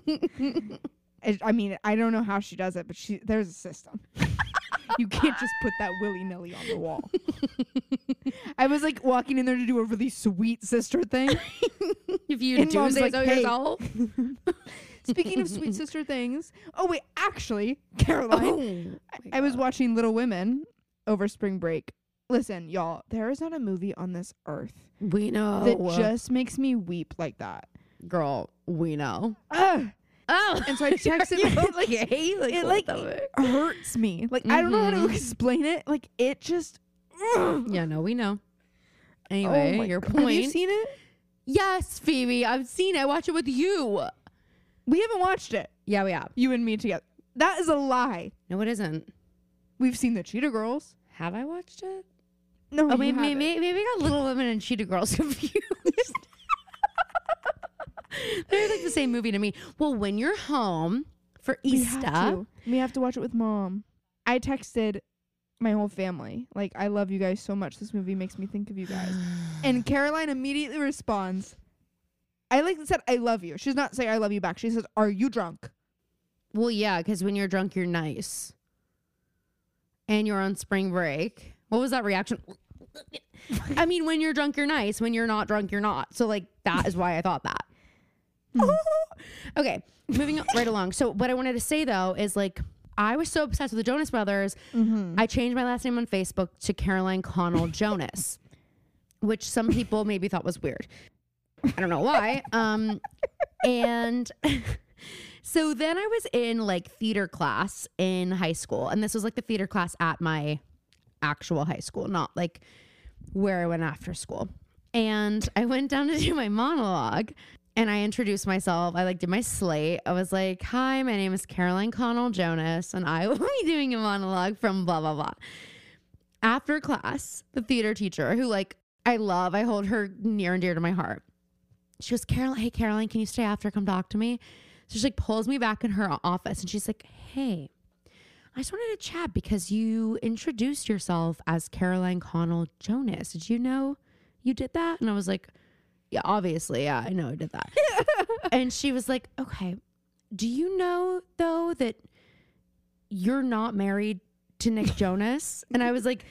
I mean, I don't know how she does it, but there's a system. You can't just put that willy-nilly on the wall. I was like walking in there to do a really sweet sister thing. If you do say so yourself. Speaking of sweet sister things. Oh, wait, actually, Caroline, I was watching Little Women over spring break. Listen, y'all, there is not a movie on this earth we know that just makes me weep like that. Girl, we know. Ugh. Oh, and so I texted it hurts me. Like, I don't know how to explain it. Like, it just yeah, no, we know. Anyway, your point. Have you seen it? Yes, Phoebe, I've seen it. I watched it with you. We haven't watched it. Yeah, we have. You and me together. That is a lie. No, it isn't. We've seen the Cheetah Girls. Have I watched it? No, oh, maybe I got Little Women and Cheetah Girls confused. They're like the same movie to me. Well, when you're home for Easter, we have to watch it with Mom. I texted my whole family, like, I love you guys so much. This movie makes me think of you guys. And Caroline immediately responds, I said, I love you. She's not saying I love you back. She says, are you drunk? Well, yeah, because when you're drunk, you're nice. And you're on spring break. What was that reaction? I mean, when you're drunk, you're nice. When you're not drunk, you're not. So, like, that is why I thought that. Okay, moving right along. So what I wanted to say, though, is, like, I was so obsessed with the Jonas Brothers. I changed my last name on Facebook to Caroline Connell Jonas, which some people maybe thought was weird. I don't know why. And so then I was in, like, theater class in high school. And this was, like, the theater class at my actual high school, not, like, where I went after school. And I went down to do my monologue. And I introduced myself. I, like, did my slate. I was like, hi, my name is Caroline Connell Jonas, and I will be doing a monologue from blah, blah, blah. After class, the theater teacher, who, like, I hold her near and dear to my heart. She goes, hey, Caroline, can you stay after? Come talk to me. So she, like, pulls me back in her office, and she's like, hey, I just wanted to chat because you introduced yourself as Caroline Connell Jonas. Did you know you did that? And I was like, yeah, obviously. Yeah, I know I did that. And she was like, okay, do you know, though, that you're not married to Nick Jonas? And I was like,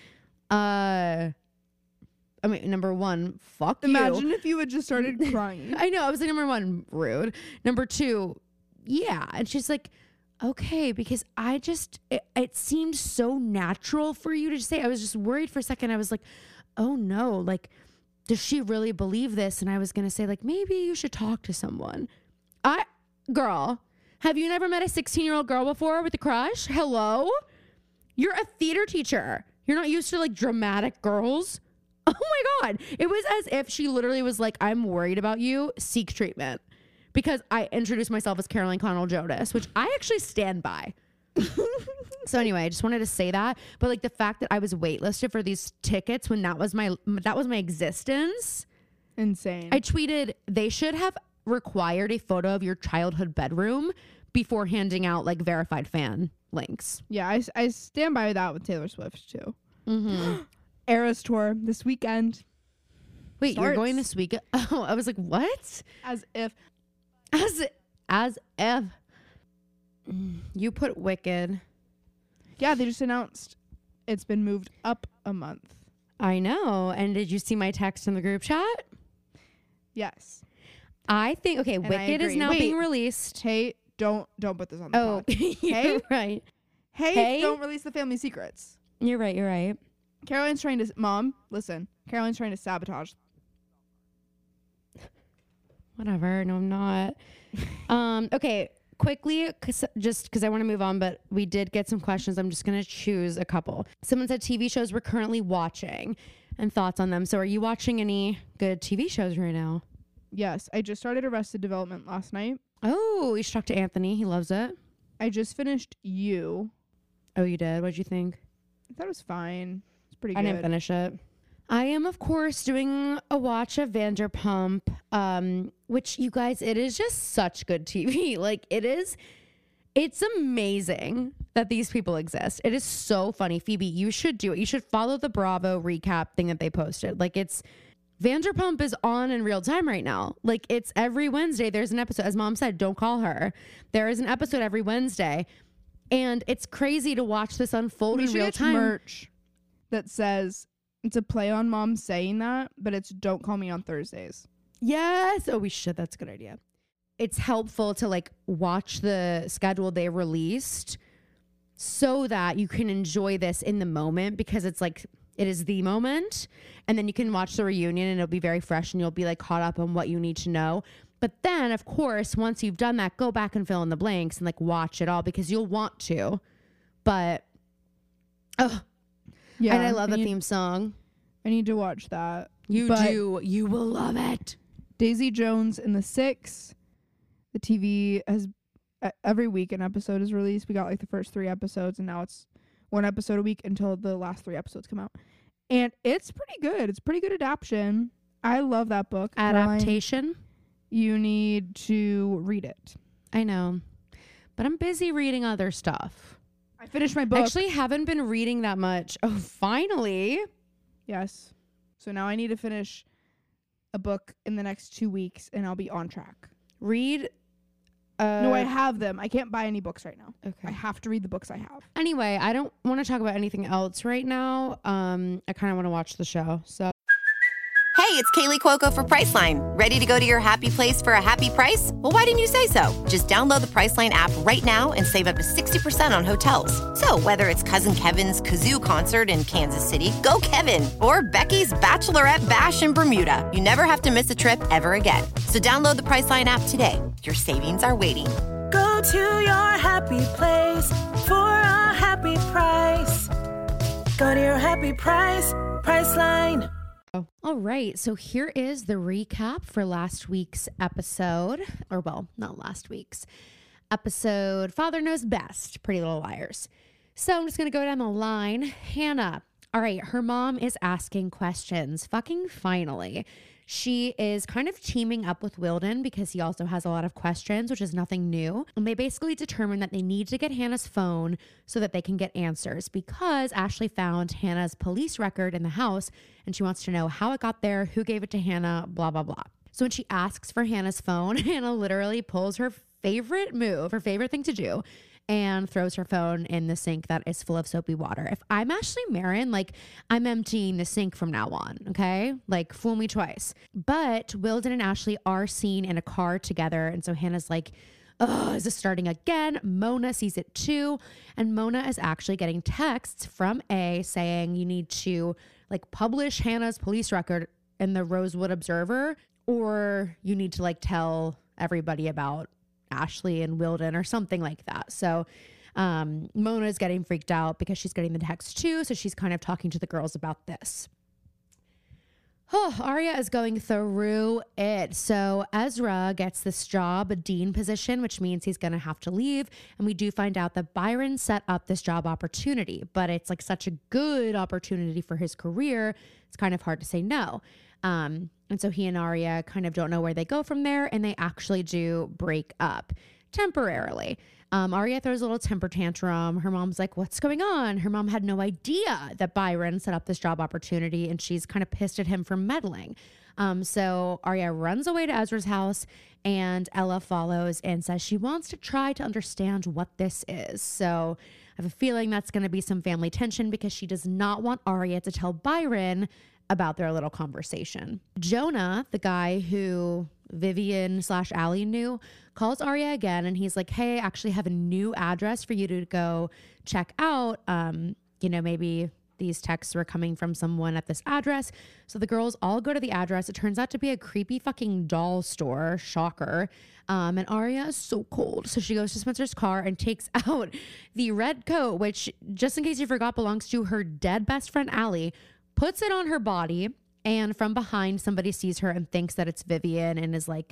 I mean, number one, fuck you. Imagine if you had just started crying. I know. I was like, number one, rude. Number two, yeah. And she's like, okay, because it seemed so natural for you to say. I was just worried for a second. I was like, oh no, like, does she really believe this? And I was going to say, like, maybe you should talk to someone. Girl, have you never met a 16-year-old girl before with a crush? Hello? You're a theater teacher. You're not used to, like, dramatic girls. Oh my God. It was as if she literally was like, I'm worried about you. Seek treatment. Because I introduced myself as Caroline Connell Jonas, which I actually stand by. So anyway, I just wanted to say that. But, like, the fact that I was waitlisted for these tickets when that was my existence. Insane. I tweeted, they should have required a photo of your childhood bedroom before handing out, like, verified fan links. Yeah, I stand by that with Taylor Swift too. Eras tour this weekend. Wait, starts. You're going this weekend? Oh, I was like, what? As if. You put Wicked. Yeah, they just announced it's been moved up a month. I know. And did you see my text in the group chat? Yes. I think, okay, and Wicked is now being released. Hey, don't put this on the pod. Hey, right. Hey, don't release the family secrets. You're right. Caroline's trying to, Mom, listen. Caroline's trying to sabotage. Whatever. No, I'm not. Okay. Quickly, just because I want to move on, but we did get some questions. I'm just going to choose a couple. Someone said TV shows we're currently watching and thoughts on them. So are you watching any good TV shows right now? Yes. I just started Arrested Development last night. Oh, you should talk to Anthony. He loves it. I just finished You. Oh, you did? What'd you think? I thought it was fine. It's pretty good. I didn't finish it. I am, of course, doing a watch of Vanderpump, which, you guys, it is just such good TV. Like, it's amazing that these people exist. It is so funny. Phoebe, you should do it. You should follow the Bravo recap thing that they posted. Like, Vanderpump is on in real time right now. Like, it's every Wednesday. There's an episode. As Mom said, don't call her. There is an episode every Wednesday. And it's crazy to watch this unfold in real time. Merch that says, it's a play on Mom saying that, but it's don't call me on Thursdays. Yes. Oh, we should. That's a good idea. It's helpful to like watch the schedule they released so that you can enjoy this in the moment, because it's like, it is the moment. And then you can watch the reunion and it'll be very fresh and you'll be like caught up on what you need to know. But then, of course, once you've done that, go back and fill in the blanks and like watch it all, because you'll want to. But, yeah, and I love the theme song. I need to watch that. You do. You will love it. Daisy Jones and the Six. The TV has every week an episode is released. We got like the first 3 episodes, and now it's 1 episode a week until the last 3 episodes come out. And it's pretty good. It's pretty good adaptation. I love that book. Adaptation? Caroline, you need to read it. I know. But I'm busy reading other stuff. I finished my book. Actually, haven't been reading that much. Oh, finally. Yes. So now I need to finish a book in the next 2 weeks, and I'll be on track. Read. No, I have them. I can't buy any books right now. Okay. I have to read the books I have. Anyway, I don't want to talk about anything else right now. I kind of want to watch the show. So. Hey, it's Kaylee Cuoco for Priceline. Ready to go to your happy place for a happy price? Well, why didn't you say so? Just download the Priceline app right now and save up to 60% on hotels. So whether it's Cousin Kevin's Kazoo Concert in Kansas City, go Kevin, or Becky's Bachelorette Bash in Bermuda, you never have to miss a trip ever again. So download the Priceline app today. Your savings are waiting. Go to your happy place for a happy price. Go to your happy price, Priceline. All right, so here is the recap for last week's episode, or well, not last week's episode, Father Knows Best, Pretty Little Liars. So I'm just going to go down the line. Hannah, all right, her mom is asking questions, fucking finally. She is kind of teaming up with Wilden because he also has a lot of questions, which is nothing new. And they basically determined that they need to get Hannah's phone so that they can get answers, because Ashley found Hannah's police record in the house and she wants to know how it got there, who gave it to Hannah, blah, blah, blah. So when she asks for Hannah's phone, Hannah literally pulls her favorite move, her favorite thing to do, and throws her phone in the sink that is full of soapy water. If I'm Ashley Marin, like, I'm emptying the sink from now on, okay? Like, fool me twice. But Wilden and Ashley are seen in a car together, and so Hannah's like, oh, is this starting again? Mona sees it too, and Mona is actually getting texts from A saying you need to, like, publish Hannah's police record in the Rosewood Observer, or you need to, like, tell everybody about Ashley and Wilden or something like that. So Mona is getting freaked out because she's getting the text too. So she's kind of talking to the girls about this. Oh, Aria is going through it. So Ezra gets this job, a dean position, which means he's going to have to leave. And we do find out that Byron set up this job opportunity, but it's like such a good opportunity for his career. It's kind of hard to say no. And so he and Aria kind of don't know where they go from there, and they actually do break up temporarily. Aria throws a little temper tantrum. Her mom's like, what's going on? Her mom had no idea that Byron set up this job opportunity, and she's kind of pissed at him for meddling. So Aria runs away to Ezra's house, and Ella follows and says she wants to try to understand what this is. So I have a feeling that's going to be some family tension because she does not want Aria to tell Byron about their little conversation. Jonah, the guy who Vivian/Allie knew, calls Aria again, and he's like, hey, I actually have a new address for you to go check out. Maybe these texts were coming from someone at this address. So the girls all go to the address. It turns out to be a creepy fucking doll store. Shocker. And Aria is so cold. So she goes to Spencer's car and takes out the red coat, which, just in case you forgot, belongs to her dead best friend, Allie, puts it on her body, and from behind somebody sees her and thinks that it's Vivian and is like,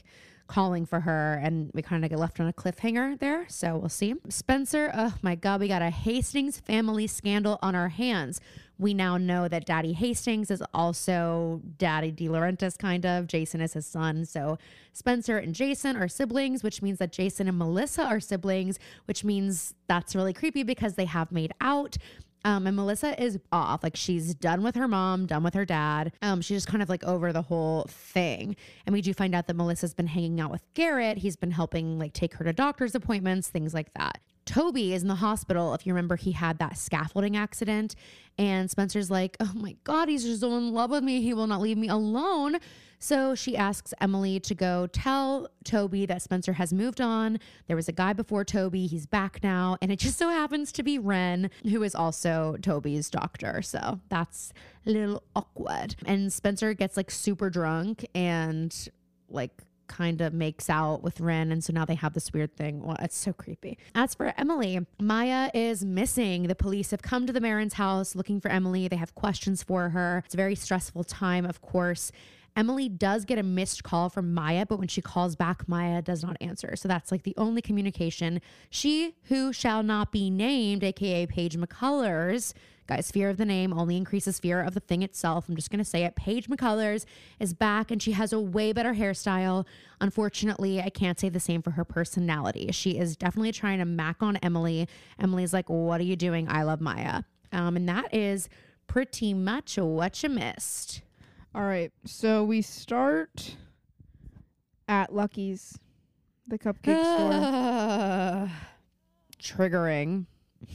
calling for her, and we kind of get left on a cliffhanger there. So we'll see. Spencer, oh my God, we got a Hastings family scandal on our hands. We now know that Daddy Hastings is also Daddy De Laurentiis, kind of. Jason is his son. So Spencer and Jason are siblings, which means that Jason and Melissa are siblings, which means that's really creepy because they have made out. And Melissa is off. Like, she's done with her mom, done with her dad. She's just kind of like over the whole thing. And we do find out that Melissa's been hanging out with Garrett. He's been helping like take her to doctor's appointments, things like that. Toby is in the hospital. If you remember, he had that scaffolding accident, and Spencer's like, oh my God, he's just so in love with me. He will not leave me alone. So she asks Emily to go tell Toby that Spencer has moved on. There was a guy before Toby. He's back now. And it just so happens to be Ren, who is also Toby's doctor. So that's a little awkward. And Spencer gets like super drunk and like kind of makes out with Ren, and so now they have this weird thing. Well, it's so creepy. As for Emily, Maya is missing. The police have come to the Marin's house looking for Emily. They have questions for her. It's a very stressful time, of course. Emily does get a missed call from Maya, but when she calls back, Maya does not answer. So that's like the only communication. She who shall not be named, aka Paige McCullers, guys, fear of the name only increases fear of the thing itself. I'm just going to say it. Paige McCullers is back, and she has a way better hairstyle. Unfortunately, I can't say the same for her personality. She is definitely trying to mac on Emily. Emily's like, what are you doing? I love Maya. And that is pretty much what you missed. All right. So we start at Lucky's, the cupcake store. Triggering.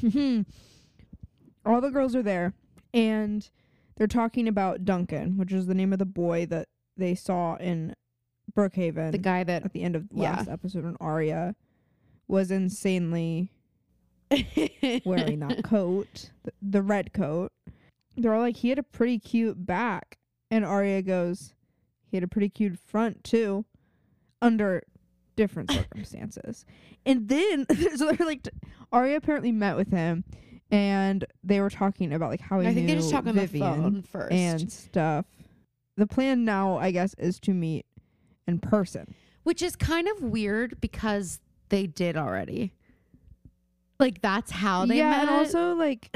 All the girls are there, and they're talking about Duncan, which is the name of the boy that they saw in Brookhaven. The guy that at the end of last episode when Arya was insanely wearing that coat, the red coat. They're all like, he had a pretty cute back. And Arya goes, he had a pretty cute front too, under different circumstances. And then, so they're like, Arya apparently met with him, and they were talking about like how he knew they just talk on Vivian the phone first and stuff. The plan now, I guess, is to meet in person, which is kind of weird because they did already. Like, that's how they met. And also like.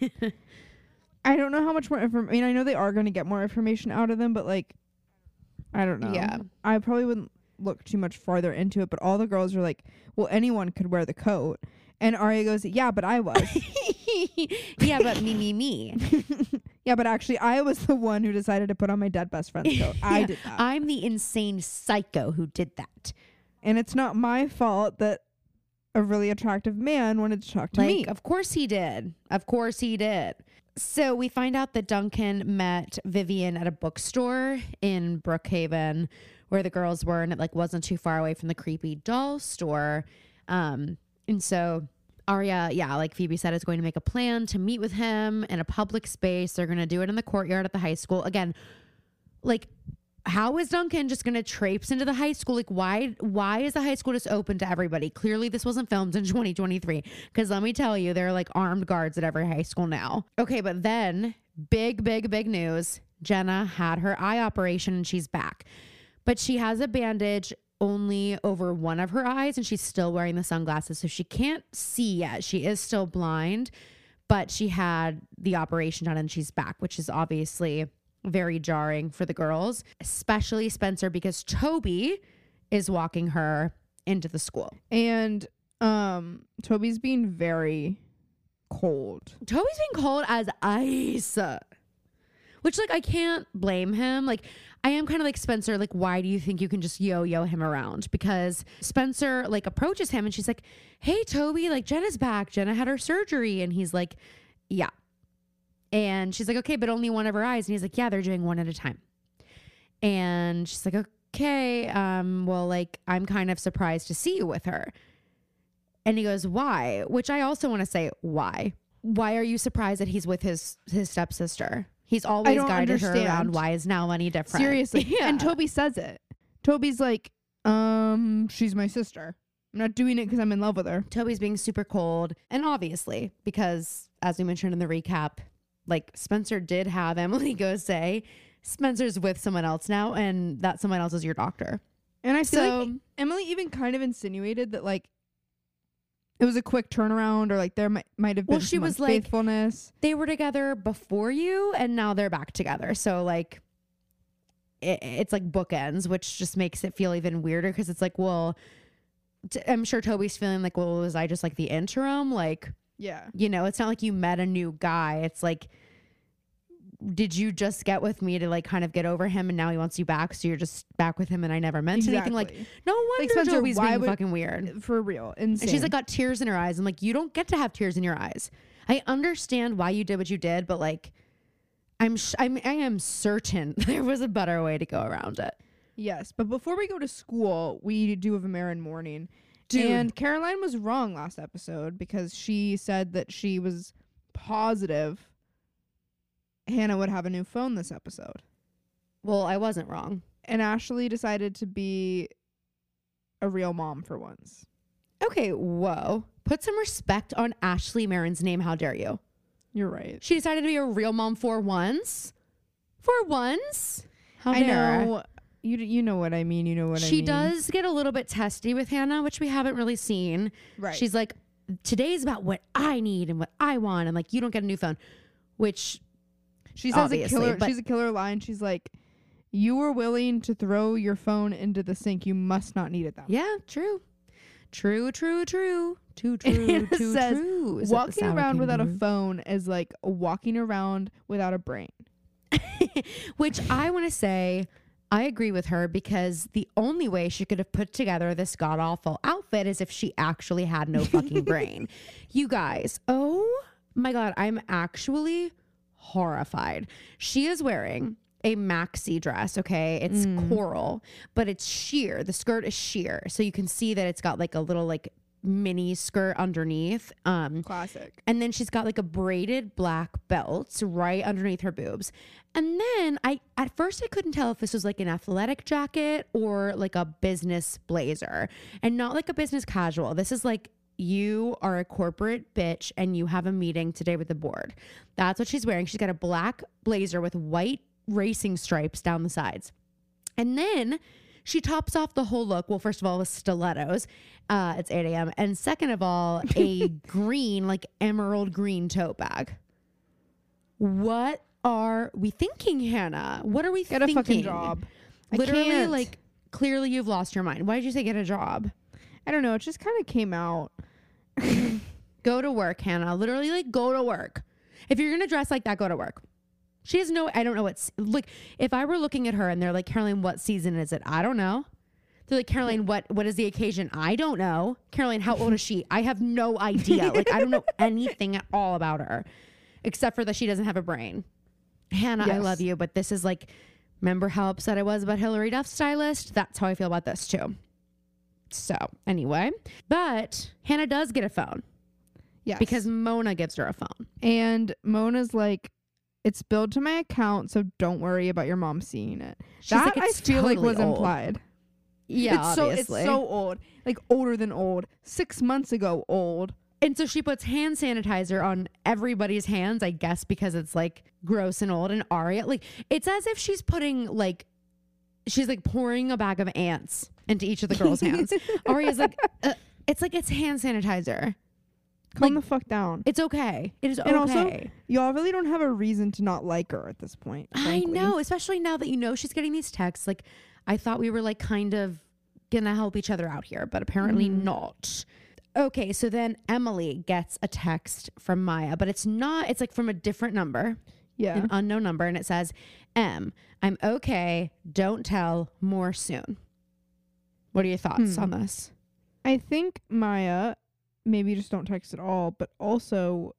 I don't know how much more information. I mean, I know they are going to get more information out of them, but like, I don't know. Yeah. I probably wouldn't look too much farther into it, but all the girls are like, well, anyone could wear the coat. And Arya goes, yeah, but I was. Yeah, but me. Yeah, but actually, I was the one who decided to put on my dead best friend's coat. I did that. I'm the insane psycho who did that. And it's not my fault that a really attractive man wanted to talk to me. Of course he did. Of course he did. So we find out that Duncan met Vivian at a bookstore in Brookhaven where the girls were, and it like wasn't too far away from the creepy doll store. And so Arya, like Phoebe said, is going to make a plan to meet with him in a public space. They're going to do it in the courtyard at the high school. Again, like, how is Duncan just going to traipse into the high school? Like, why is the high school just open to everybody? Clearly, this wasn't filmed in 2023. Because let me tell you, there are like armed guards at every high school now. Okay, but then big news. Jenna had her eye operation and she's back. But she has a bandage only over one of her eyes, and she's still wearing the sunglasses. So she can't see yet. She is still blind, but she had the operation done and she's back, which is obviously very jarring for the girls, especially Spencer, because Toby is walking her into the school. And Toby's being very cold. Toby's being cold as ice, which like I can't blame him. Like, I am kind of like, Spencer, like, why do you think you can just yo-yo him around? Because Spencer like approaches him and she's like, hey Toby, like Jenna's back. Jenna had her surgery. And he's like, yeah. And she's like, okay, but only one of her eyes. And he's like, yeah, they're doing one at a time. And she's like, okay, well, like, I'm kind of surprised to see you with her. And he goes, why? Which I also want to say, why? Why are you surprised that he's with his stepsister? He's always guided her around. Why is now any different? Seriously. Yeah. And Toby says it. Toby's like, she's my sister. I'm not doing it because I'm in love with her. Toby's being super cold. And obviously, because as we mentioned in the recap, like, Spencer did have Emily go say, Spencer's with someone else now, and that someone else is your doctor. And I feel like Emily even kind of insinuated that like it was a quick turnaround, or like there might have been she was like, faithfulness. They were together before you and now they're back together. So like it's like bookends, which just makes it feel even weirder because it's like, well, I'm sure Toby's feeling like, well, was I just like the interim? Like, yeah, you know, it's not like you met a new guy. It's like, did you just get with me to like kind of get over him and now he wants you back, so you're just back with him and I never meant anything? Like, no wonder like, Spencer, Toby's being fucking weird. For real. Insane. And she's like got tears in her eyes. I'm like, you don't get to have tears in your eyes. I understand why you did what you did, but like I am certain there was a better way to go around it. Yes, but before we go to school, we do have a Marin morning. Dude. And Caroline was wrong last episode because she said that she was positive Hannah would have a new phone this episode. Well, I wasn't wrong. And Ashley decided to be a real mom for once. Okay, whoa. Put some respect on Ashley Marin's name. How dare you? You're right. She decided to be a real mom for once. For once? How I dare know. You know what I mean. You know what I mean. She does get a little bit testy with Hannah, which we haven't really seen. Right. She's like, today's about what I need and what I want. And like, you don't get a new phone, which... She says obviously, she's a killer line. She's like, you were willing to throw your phone into the sink. You must not need it that much. Yeah, true. True. Too true. Says, True. walking around without a phone is like walking around without a brain. Which I want to say, I agree with her, because the only way she could have put together this god-awful outfit is if she actually had no fucking brain. You guys, oh my God, I'm actually... horrified. She is wearing a maxi dress. Okay, it's coral, but it's sheer. The skirt is sheer, so you can see that it's got like a little like mini skirt underneath. Classic. And then she's got like a braided black belt right underneath her boobs. And then at first I couldn't tell if this was like an athletic jacket or like a business blazer, and not like a business casual. This is like, you are a corporate bitch and you have a meeting today with the board. That's what she's wearing. She's got a black blazer with white racing stripes down the sides. And then she tops off the whole look. Well, first of all, with stilettos. It's 8 a.m. And second of all, a green, like emerald green tote bag. What are we thinking, Hannah? What are we thinking? Get a fucking job. Literally, like, clearly you've lost your mind. Why did you say get a job? I don't know. It just kind of came out. Go to work, Hannah. Literally, like, go to work. If you're going to dress like that, go to work. She has no, I don't know what's, like, if I were looking at her and they're like, Caroline, what season is it? I don't know. They're like, Caroline, what is the occasion? I don't know. Caroline, how old is she? I have no idea. Like, I don't know anything at all about her, except for that she doesn't have a brain. Hannah, yes. I love you, but this is like, remember how upset I was about Hillary Duff's stylist? That's how I feel about this too. So anyway, but Hannah does get a phone. Yes. Because Mona gives her a phone. And Mona's like, it's billed to my account, so don't worry about your mom seeing it. She's that like, I feel totally like was old. implied. Yeah, it's so old. Like older than old. 6 months ago old. And so she puts hand sanitizer on everybody's hands, I guess, because it's like gross and old. And Aria, like, it's as if she's putting like, she's like pouring a bag of ants into each of the girls' hands. Aria's like, it's like, it's hand sanitizer. Calm the fuck down. It's okay. It is okay. And also, y'all really don't have a reason to not like her at this point. Frankly. I know, especially now that you know she's getting these texts. Like, I thought we were like kind of gonna help each other out here, but apparently not. Okay, so then Emily gets a text from Maya, but it's like from a different number. Yeah. An unknown number, and it says, I'm okay, don't tell, more soon. What are your thoughts on this? I think Maya, maybe just don't text at all, but also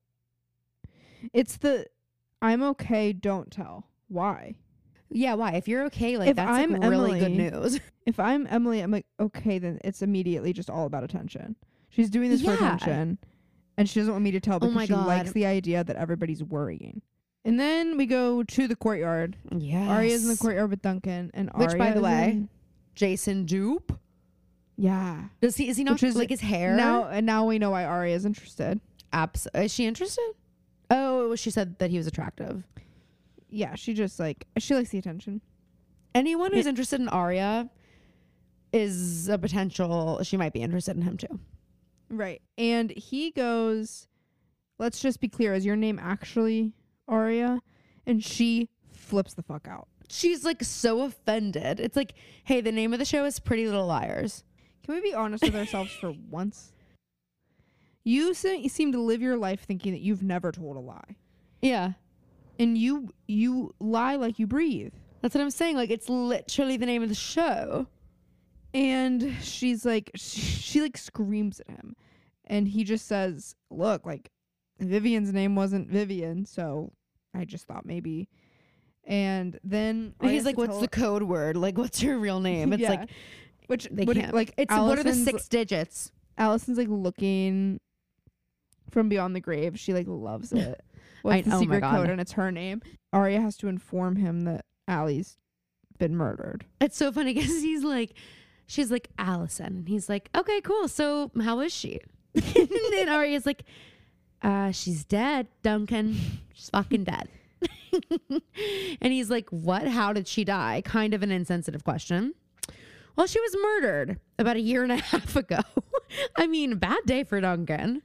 it's the I'm okay, don't tell. Why? Yeah, why? If you're okay, like, that's I'm like really good Emily, news. If I'm Emily, I'm like, okay, then it's immediately just all about attention. She's doing this for attention, and she doesn't want me to tell because she likes the idea that everybody's worrying. And then we go to the courtyard. Yes. Arya's in the courtyard with Duncan, and which, by the way, in, Jason Dupe. Yeah. Is he not like his hair? Now we know why Arya's interested. Is she interested? Oh, she said that he was attractive. Yeah, she likes the attention. Anyone who's interested in Arya, is a potential, she might be interested in him too. Right. And he goes, let's just be clear, is your name actually Aria? And she flips the fuck out. She's like so offended. It's like, hey, the name of the show is Pretty Little Liars. Can we be honest with ourselves for once? You seem to live your life thinking that you've never told a lie. Yeah. And you lie like you breathe. That's what I'm saying. Like, it's literally the name of the show. And she's like, she like screams at him. And he just says, look, like, Vivian's name wasn't Vivian, so I just thought maybe. And then he's like, what's the code word? Like, what's her real name? It's yeah. like, which they can't. Like, it's what are the 6 digits? Allison's like looking from beyond the grave. She like loves it. What's the secret code? And it's her name. Aria has to inform him that Allie's been murdered. It's so funny because she's like, Allison. And he's like, okay, cool. So how is she? And then Aria's like, she's dead, Duncan. She's fucking dead. And he's like, what? How did she die? Kind of an insensitive question. Well, she was murdered about 1.5 years ago. I mean, bad day for Duncan.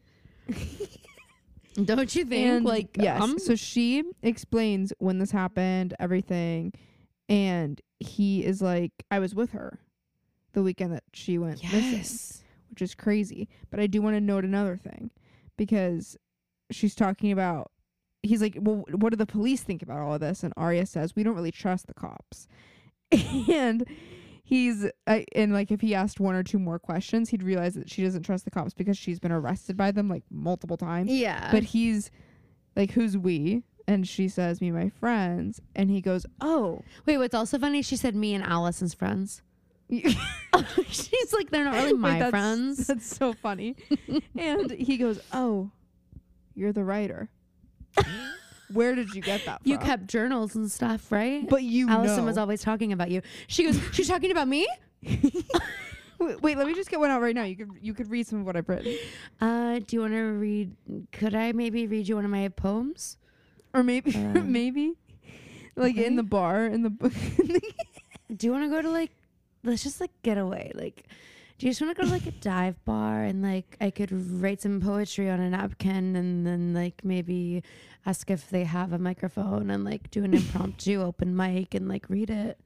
Don't you think? And like, yes. So she explains when this happened, everything. And he is like, I was with her the weekend that she went missing, which is crazy. But I do want to note another thing, because she's talking about, he's like, well, what do the police think about all of this? And Aria says, we don't really trust the cops. And and like, if he asked 1 or 2 more questions, he'd realize that she doesn't trust the cops because she's been arrested by them like multiple times. Yeah. But he's like, who's we? And she says, me and my friends. And he goes, oh. Wait, what's also funny, she said me and Allison's friends. She's like, they're not really my friends. That's so funny. And he goes, oh, you're the writer. Where did you get that from? You kept journals and stuff, right? But Allison was always talking about you. She goes, she's talking about me? Wait, let me just get one out right now. You could read some of what I've written. Do you want to read? Could I maybe read you one of my poems? Or maybe maybe like in the bar in the book. Do you want to go to like, let's just like get away, like, do you just want to go to like a dive bar and like I could write some poetry on a napkin and then like maybe ask if they have a microphone and like do an impromptu open mic and like read it,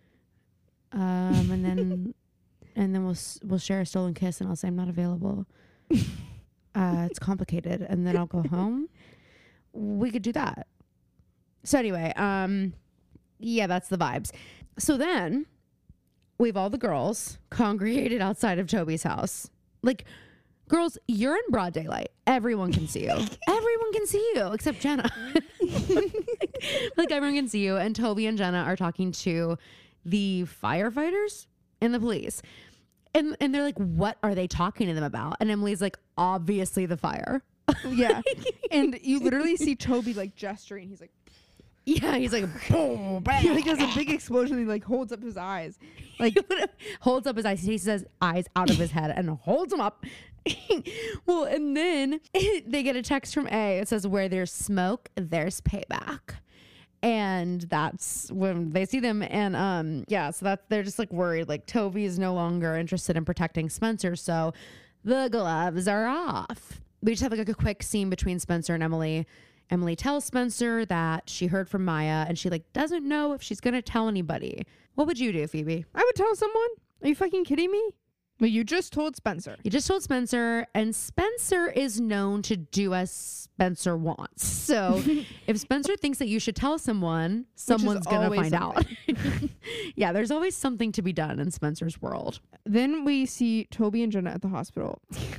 and then we'll share a stolen kiss and I'll say I'm not available. It's complicated, and then I'll go home. We could do that. So anyway, yeah, that's the vibes. So then we've all the girls congregated outside of Toby's house. Like, girls, you're in broad daylight. Everyone can see you. Everyone can see you except Jenna. Like, everyone can see you. And Toby and Jenna are talking to the firefighters and the police. And they're like, what are they talking to them about? And Emily's like, obviously the fire. Yeah. And you literally see Toby like gesturing. He's like, yeah, he's like, boom, bam. He like does a big explosion. He like holds up his eyes, like holds up his eyes. He says eyes out of his head and holds them up. Well, and then they get a text from A. It says, where there's smoke, there's payback. And that's when they see them. And yeah, so they're just like worried. Like, Toby is no longer interested in protecting Spencer, so the gloves are off. We just have like a quick scene between Spencer and Emily. Emily tells Spencer that she heard from Maya and she like doesn't know if she's gonna tell anybody. What would you do, Phoebe? I would tell someone. Are you fucking kidding me? Well, you just told Spencer. You just told Spencer, and Spencer is known to do as Spencer wants. So if Spencer thinks that you should tell someone, someone's gonna find out. Yeah, there's always something to be done in Spencer's world. Then we see Toby and Jenna at the hospital.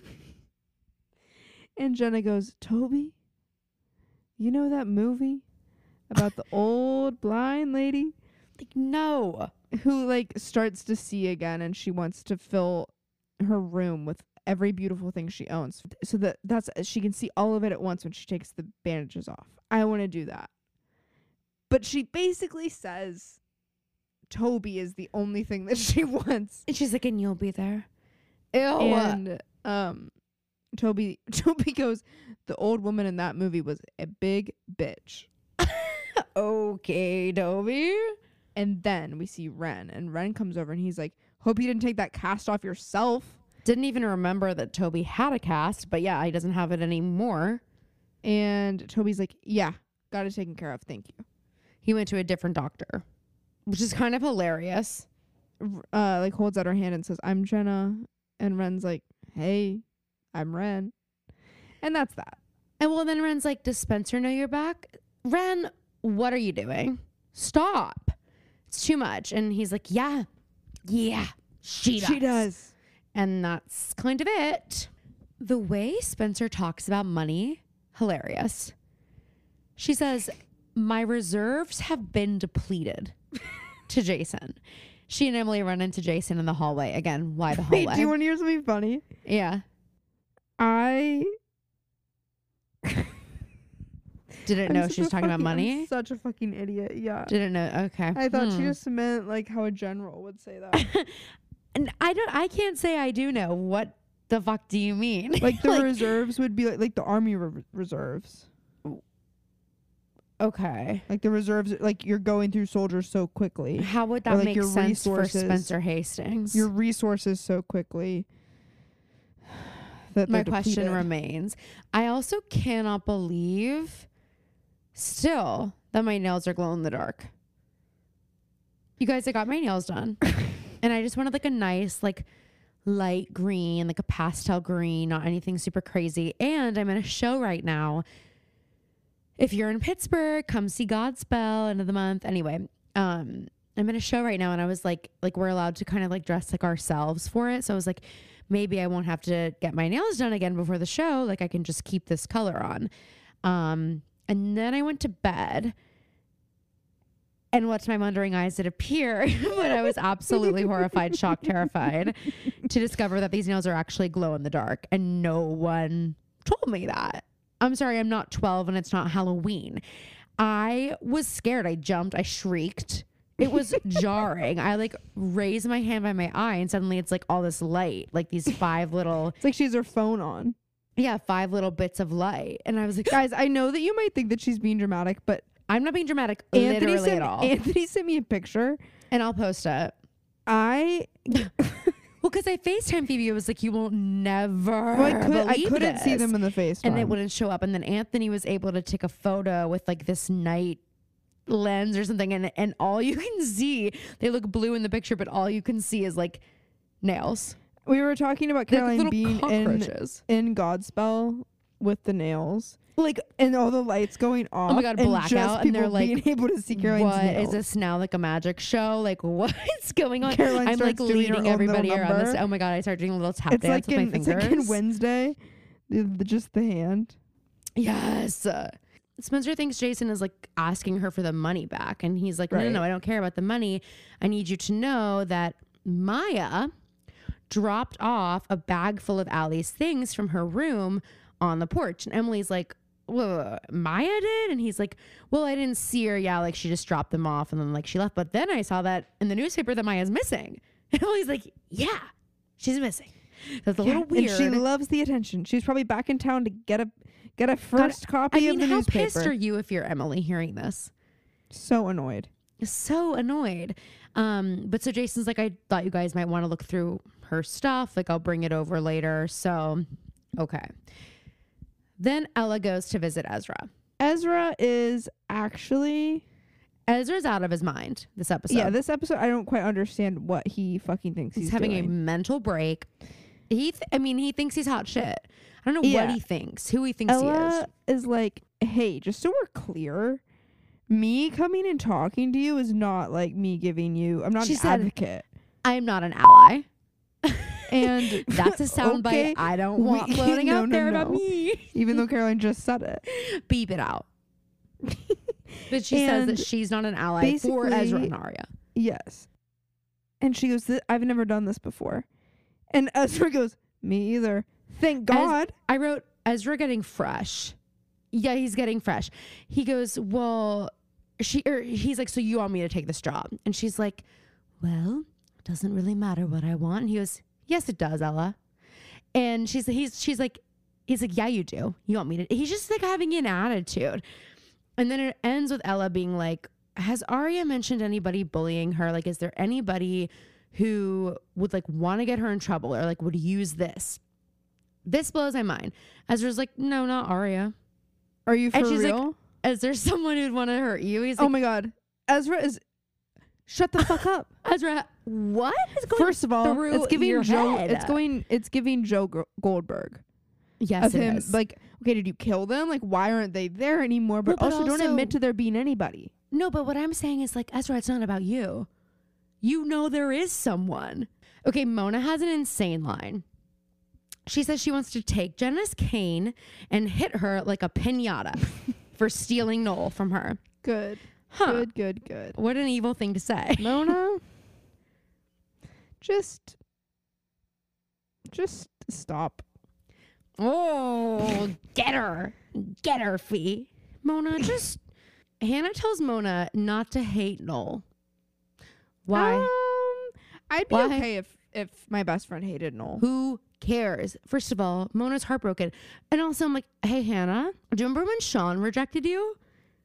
And Jenna goes, Toby, you know that movie about the old blind lady? Like, no. Who like starts to see again, and she wants to fill her room with every beautiful thing she owns, so that's she can see all of it at once when she takes the bandages off. I want to do that. But she basically says Toby is the only thing that she wants. And she's like, and you'll be there. Ew. And Toby goes, the old woman in that movie was a big bitch. Okay, Toby. And then we see Ren, and Ren comes over and he's like, Hope you didn't take that cast off yourself. Didn't even remember that Toby had a cast, but yeah, he doesn't have it anymore. And Toby's like, yeah, got it taken care of. Thank you. He went to a different doctor, which is kind of hilarious. Like holds out her hand and says, I'm Jenna. And Ren's like, hey, I'm Ren. And that's that. And well, then Ren's like, does Spencer know you're back? Ren, what are you doing? Stop. It's too much. And he's like, yeah, she does. She does. And that's kind of it. The way Spencer talks about money, hilarious. She says, my reserves have been depleted to Jason. She and Emily run into Jason in the hallway. Again, why the hallway? Wait, do you want to hear something funny? Yeah. I didn't know she was talking about money. I'm such a fucking idiot. Yeah. Didn't know. Okay. I thought she just meant like how a general would say that. And I can't say I do know. What the fuck do you mean? Like the reserves would be like the army reserves. Okay. Like the reserves, like you're going through soldiers so quickly. How would that like make sense for Spencer Hastings? Your resources so quickly. That my question remains. I also cannot believe still that my nails are glow in the dark. You guys, I got my nails done. And I just wanted like a nice, like light green, like a pastel green, not anything super crazy. And I'm in a show right now. If you're in Pittsburgh, come see Godspell end of the month. Anyway, I'm in a show right now, and I was like we're allowed to kind of like dress like ourselves for it. So I was like, maybe I won't have to get my nails done again before the show. Like I can just keep this color on. And then I went to bed. And what to my wondering eyes did appear, but I was absolutely horrified, shocked, terrified to discover that these nails are actually glow in the dark. And no one told me that. I'm sorry, I'm not 12 and it's not Halloween. I was scared. I jumped. I shrieked. It was jarring. I like raised my hand by my eye and suddenly it's like all this light, like these 5 little. It's like she has her phone on. Yeah, 5 little bits of light. And I was like, guys, I know that you might think that she's being dramatic, but I'm not being dramatic literally at all. Anthony sent me a picture. And I'll post it. Well, because I FaceTime Phoebe, it was like, you will never I couldn't see them in the FaceTime. And it wouldn't show up. And then Anthony was able to take a photo with like this night lens or something. And all you can see, they look blue in the picture, but all you can see is like nails. We were talking about Caroline like being in Godspell with the nails. Like, and all the lights going off. Oh my God, blackout. And they're like, being able to see Caroline's what nails. Is this now like a magic show? Like, what's going on? Caroline I'm like leading everybody around this. Oh my God, I started doing a little tap dance with my fingers. It's like in Wednesday, just the hand. Yes. Spencer thinks Jason is like asking her for the money back. And he's like, no, I don't care about the money. I need you to know that Maya dropped off a bag full of Allie's things from her room on the porch. And Emily's like, well, Maya did? And he's like, well, I didn't see her. Yeah, like she just dropped them off and then like she left. But then I saw that in the newspaper that Maya's missing. And Emily's like, yeah, she's missing. That's a little weird. And she loves the attention. She's probably back in town to get a first copy of the newspaper. How pissed are you if you're Emily hearing this? So annoyed. So annoyed. But so Jason's like, I thought you guys might want to look through her stuff. Like I'll bring it over later. So, okay. Then Ella goes to visit Ezra. Ezra's out of his mind this episode. Yeah, this episode, I don't quite understand what he fucking thinks he's having doing. A mental break. He thinks he's hot shit. I don't know what he thinks, who he thinks Ella he is. Is like, hey, just so we're clear, me coming and talking to you is not like me giving you, I'm not an advocate. I'm not an ally. And that's a soundbite I don't want floating out there about me. Even though Caroline just said it. Beep it out. But she says that she's not an ally for Ezra and Arya. Yes. And she goes, I've never done this before. And Ezra goes, me either. Thank God. I wrote, Ezra getting fresh. Yeah, he's getting fresh. He goes, well, he's like, so you want me to take this job? And she's like, well, it doesn't really matter what I want. And he goes, yes, it does, Ella. And he's like, yeah, you do. You want me to? He's just like having an attitude. And then it ends with Ella being like, has Arya mentioned anybody bullying her? Like, is there anybody who would like want to get her in trouble or like would use this. This blows my mind. Ezra's like, no, not Aria. Are you for and she's real? Like, is there someone who'd want to hurt you? He's Oh like, my God. Ezra is... Shut the fuck up. Ezra, what is going First of all, through it's giving your Joe... head? It's giving Joe Goldberg. Yes, of it him. is. Like, okay, did you kill them? Like, why aren't they there anymore? But, Well, but also don't also- admit to there being anybody. No, but what I'm saying is like, Ezra, it's not about you. You know there is someone. Okay, Mona has an insane line. She says she wants to take Jenna's cane and hit her like a piñata for stealing Noel from her. Good. Huh. Good. What an evil thing to say. Mona, just stop. Oh, get her, Fee. Mona, just... Hannah tells Mona not to hate Noel. Why? I'd be Why? okay if my best friend hated Noel. Who cares? First of all, Mona's heartbroken. And also I'm like, hey, Hannah, do you remember when Sean rejected you?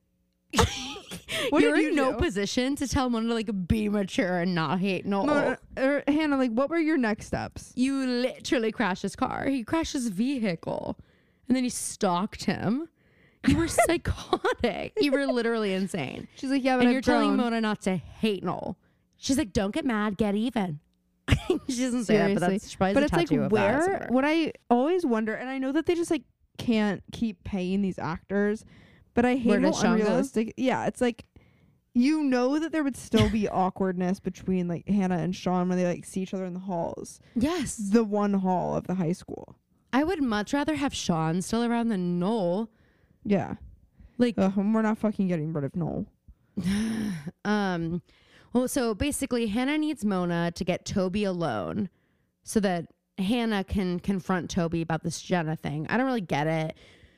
What You're did you in no do? position to tell Mona to like be mature and not hate Noel. Hannah, like, what were your next steps? You literally crashed his car. He crashed his vehicle. And then you stalked him. You were psychotic. You were literally insane. She's like, yeah, but And I've you're telling grown. Mona not to hate Noel. She's like, don't get mad, get even. She doesn't say that, but that's probably But the it's like, tattoo of that where? somewhere. What I always wonder, and I know that they just like can't keep paying these actors, but I Where hate how does Sean go? unrealistic. Yeah, it's like, you know that there would still be awkwardness between like Hannah and Sean when they like see each other in the halls. Yes. The one hall of the high school. I would much rather have Sean still around than Noel. Yeah. Like, We're not fucking getting rid of Noel. well, so basically Hannah needs Mona to get Toby alone so that Hannah can confront Toby about this Jenna thing. I don't really get it.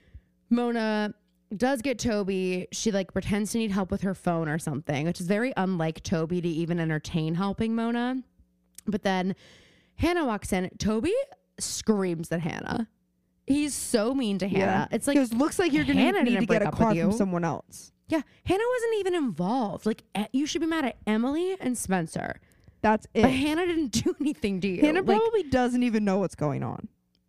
Mona does get Toby. She like pretends to need help with her phone or something, which is very unlike Toby to even entertain helping Mona. But then Hannah walks in. Toby screams at Hannah. He's so mean to Hannah. It's like, because looks like you're gonna Hannah need to didn't get break a up car with from you. someone else. yeah, Hannah wasn't even involved. Like, you should be mad at Emily and Spencer. That's it. But Hannah didn't do anything to you. Hannah Like, probably doesn't even know what's going on.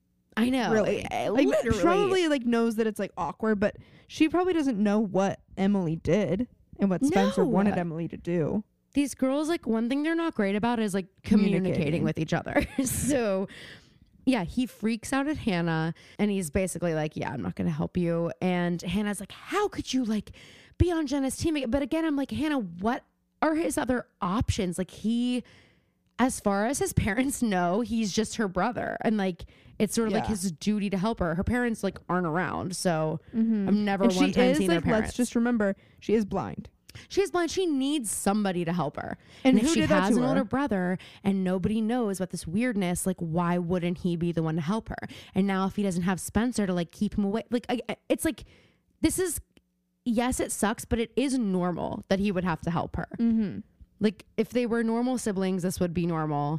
I know. Really, like, Literally. probably like knows that it's like awkward, but she probably doesn't know what Emily did and what Spencer No. wanted Emily to do. These girls, like, one thing they're not great about is like communicating Communicating. with each other. So yeah, he freaks out at Hannah and he's basically like, yeah, I'm not going to help you. And Hannah's like, how could you like be on Jenna's team? But again, I'm like, Hannah, what are his other options? Like, he, as far as his parents know, he's just her brother. And like, it's sort of like Yeah. his duty to help her. Her parents like aren't around. So I've never And one she time is seen their like, parents. let's just remember, she is blind. She's blind. She needs somebody to help her. And if who she did that has to an her? older brother and nobody knows about this weirdness, like, why wouldn't he be the one to help her? And now if he doesn't have Spencer to like keep him away, like, it's like, this is, yes, it sucks, but it is normal that he would have to help her. Mm-hmm. Like, if they were normal siblings, this would be normal.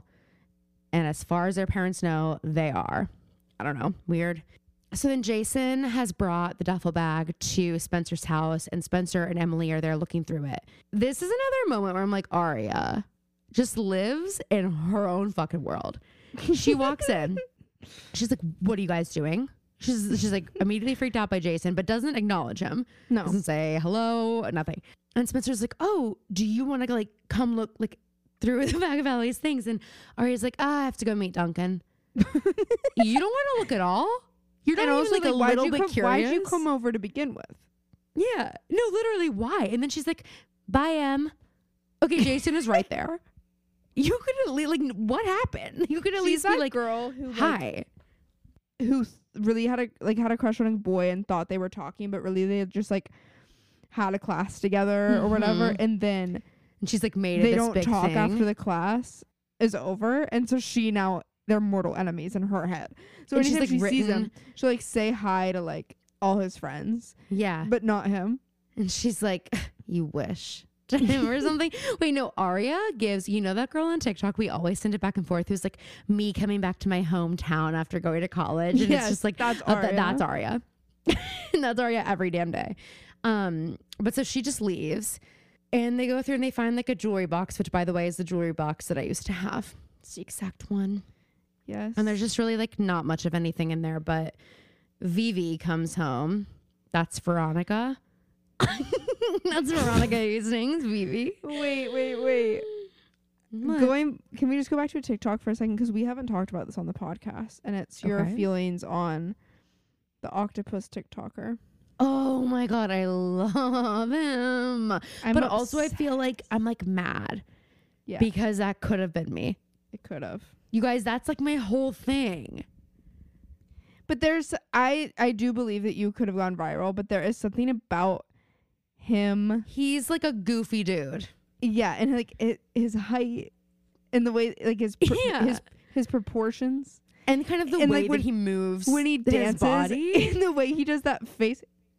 And as far as their parents know, they are. I don't know. Weird. So then Jason has brought the duffel bag to Spencer's house, and Spencer and Emily are there looking through it. This is another moment where I'm like, Aria just lives in her own fucking world. She walks in. She's like, what are you guys doing? She's like immediately freaked out by Jason, but doesn't acknowledge him. No. Doesn't say hello, nothing. And Spencer's like, oh, do you want to like come look like through the bag of Ellie's things? And Aria's like, I have to go meet Duncan. You don't want to look at all? You're not And even also, like a why'd little you bit come, curious. why'd you come over to begin with? Yeah. No, literally, why? And then she's like, bye, Em. Okay, Jason is right there. You could at least, like, what happened? You could at least be like, girl who hi. who really had a crush on a boy and thought they were talking, but really they just like had a class together or whatever, and then And she's like made it they this don't big talk thing. after the class is over, and so they're mortal enemies in her head. So And she's, anytime like, she sees him, written- she'll like say hi to like all his friends, Yeah. but not him. And she's like, you wish. To him or something. Wait, no, Aria gives, you know that girl on TikTok, we always send it back and forth, who's like me coming back to my hometown after going to college. And Yes, it's just like, that's that's Aria. And that's Aria every damn day. But so she just leaves. And they go through and they find like a jewelry box, which by the way is the jewelry box that I used to have. It's the exact one. Yes. And there's just really like not much of anything in there, but Vivi comes home. That's Veronica. That's Veronica Hastings, Vivi. Wait. What? Can we just go back to a TikTok for a second? Because we haven't talked about this on the podcast. And it's your Okay. feelings on the octopus TikToker. Oh my God, I love him. But also I feel like I'm like mad. Yeah. Because that could have been me. It could have. You guys, that's like my whole thing. But I do believe that you could have gone viral, but there is something about him. He's like a goofy dude. Yeah, and like his height and the way like his proportions And kind of the And, way like, when- that he moves when he his dances body. and the way he does that face.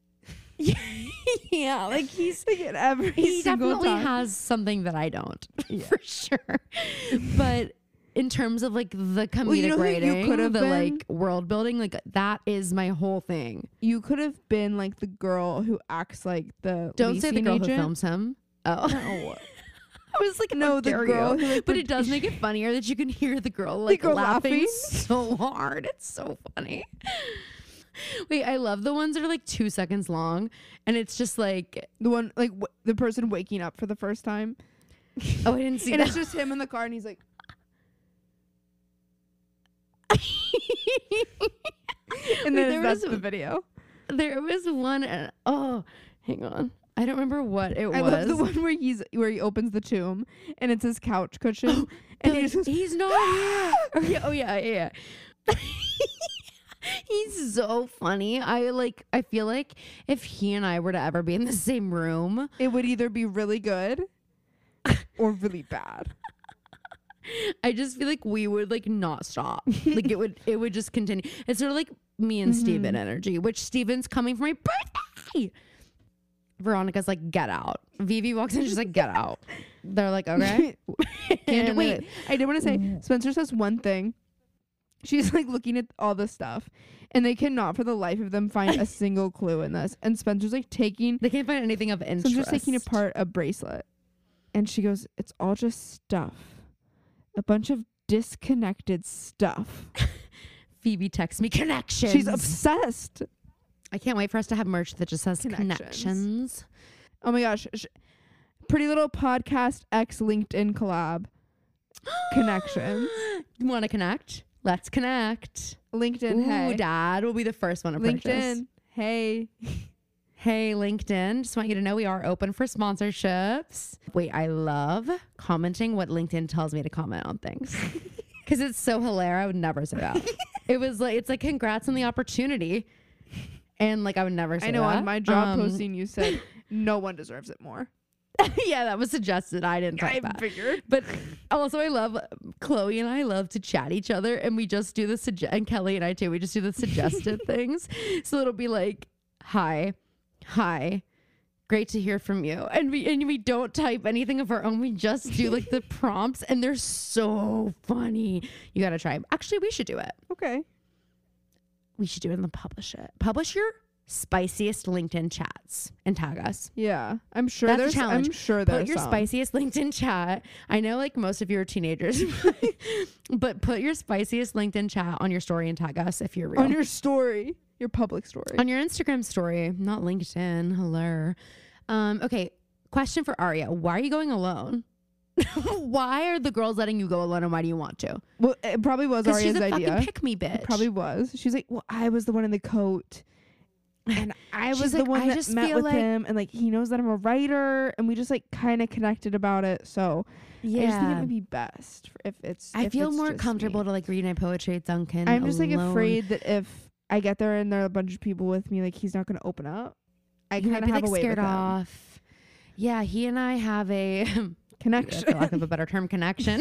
Yeah, like he's Like at every he single definitely time. has something that I don't, for sure. But in terms of like the comedic you know who you writing, could have the been? like world building, like that is my whole thing. You could have been like the girl who acts like the Don't say the leasing girl agent. who films him. Oh. No. I was like, No, how the dare girl you? who, like, But it does make it funnier that you can hear the girl like girl laughing laughing. so hard. It's so funny. Wait, I love the ones that are like 2 seconds long, and it's just like, The one like the person waking up for the first time, oh, I didn't see and that. it's just him in the car, and he's like, and then that's the video. There was one. Oh, hang on. I don't remember what it I was. love the one where he opens the tomb and it's his couch cushion, and he just goes, he's not here. Oh yeah. He's so funny. I feel like if he and I were to ever be in the same room, it would either be really good or really bad. I just feel like we would like not stop. Like it would just continue. It's sort of like me and Steven energy, which Steven's coming for my birthday. Veronica's like, get out. Vivi walks in, she's like, get out. They're like, okay. And wait, wait, I did want to say, Spencer says one thing. She's like looking at all this stuff, and they cannot for the life of them find a single clue in this. And Spencer's like taking, they can't find anything of interest. Spencer's taking apart a bracelet, and she goes, "It's all just stuff, a bunch of disconnected stuff." Phoebe texts me connections. She's obsessed. I can't wait for us to have merch that just says Connections. connections. Oh my gosh, Pretty Little Podcast X LinkedIn collab. Connections. You want to connect? Let's connect. LinkedIn. Ooh, Hey, Dad will be the first one to purchase. LinkedIn. Hey. Hey, LinkedIn. Just want you to know we are open for sponsorships. Wait, I love commenting what LinkedIn tells me to comment on things. Because it's so hilarious. I would never say that. It's like, congrats on the opportunity. And like, I would never say that. I know on my job posting you said no one deserves it more. Yeah, that was suggested. I didn't type that. figured. But also, I love Chloe and I love to chat each other, and we just do the and Kelly and I too. We just do the suggested things. So it'll be like, "Hi, great to hear from you," and we don't type anything of our own. We just do like the prompts, and they're so funny. You gotta try 'em. Actually, we should do it. Okay. We should do it and then publish it. Publish your spiciest LinkedIn chats and tag us. Yeah, I'm sure That's a there's. challenge. I'm sure there's Put your some. spiciest LinkedIn chat. I know like most of you are teenagers, but put your spiciest LinkedIn chat on your story and tag us if you're real. on your story, your public story. On your Instagram story, not LinkedIn. Hello. Okay. Question for Aria. Why are you going alone? Why are the girls letting you go alone, and why do you want to? Well, it probably was Because Aria's she's a idea. fucking pick me bitch. It probably was. She's like, well, I was the one in the coat. And I was She's the like, one I that just met feel with like- him, and like he knows that I'm a writer, and we just like kind of connected about it. So I just think it would be best if it's. I if feel it's more just comfortable me. to like read my poetry at Duncan. I'm just like alone. afraid that if I get there and there are a bunch of people with me, like he's not going to open up. I You kind might of be have like a way scared with him. off. Yeah, he and I have a Connection. for lack of a better term, connection.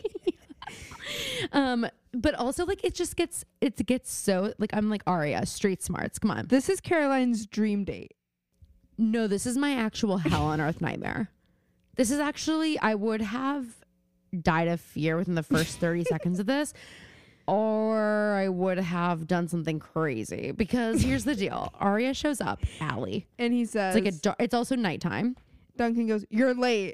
But also like it gets so like I'm like Aria, street smarts. Come on. This is Caroline's dream date. No, this is my actual hell on earth nightmare. This is actually, I would have died of fear within the first 30 seconds of this, or I would have done something crazy. Because here's the deal: Aria shows up, Allie. And he says, It's like it's also nighttime. Duncan goes, "You're late."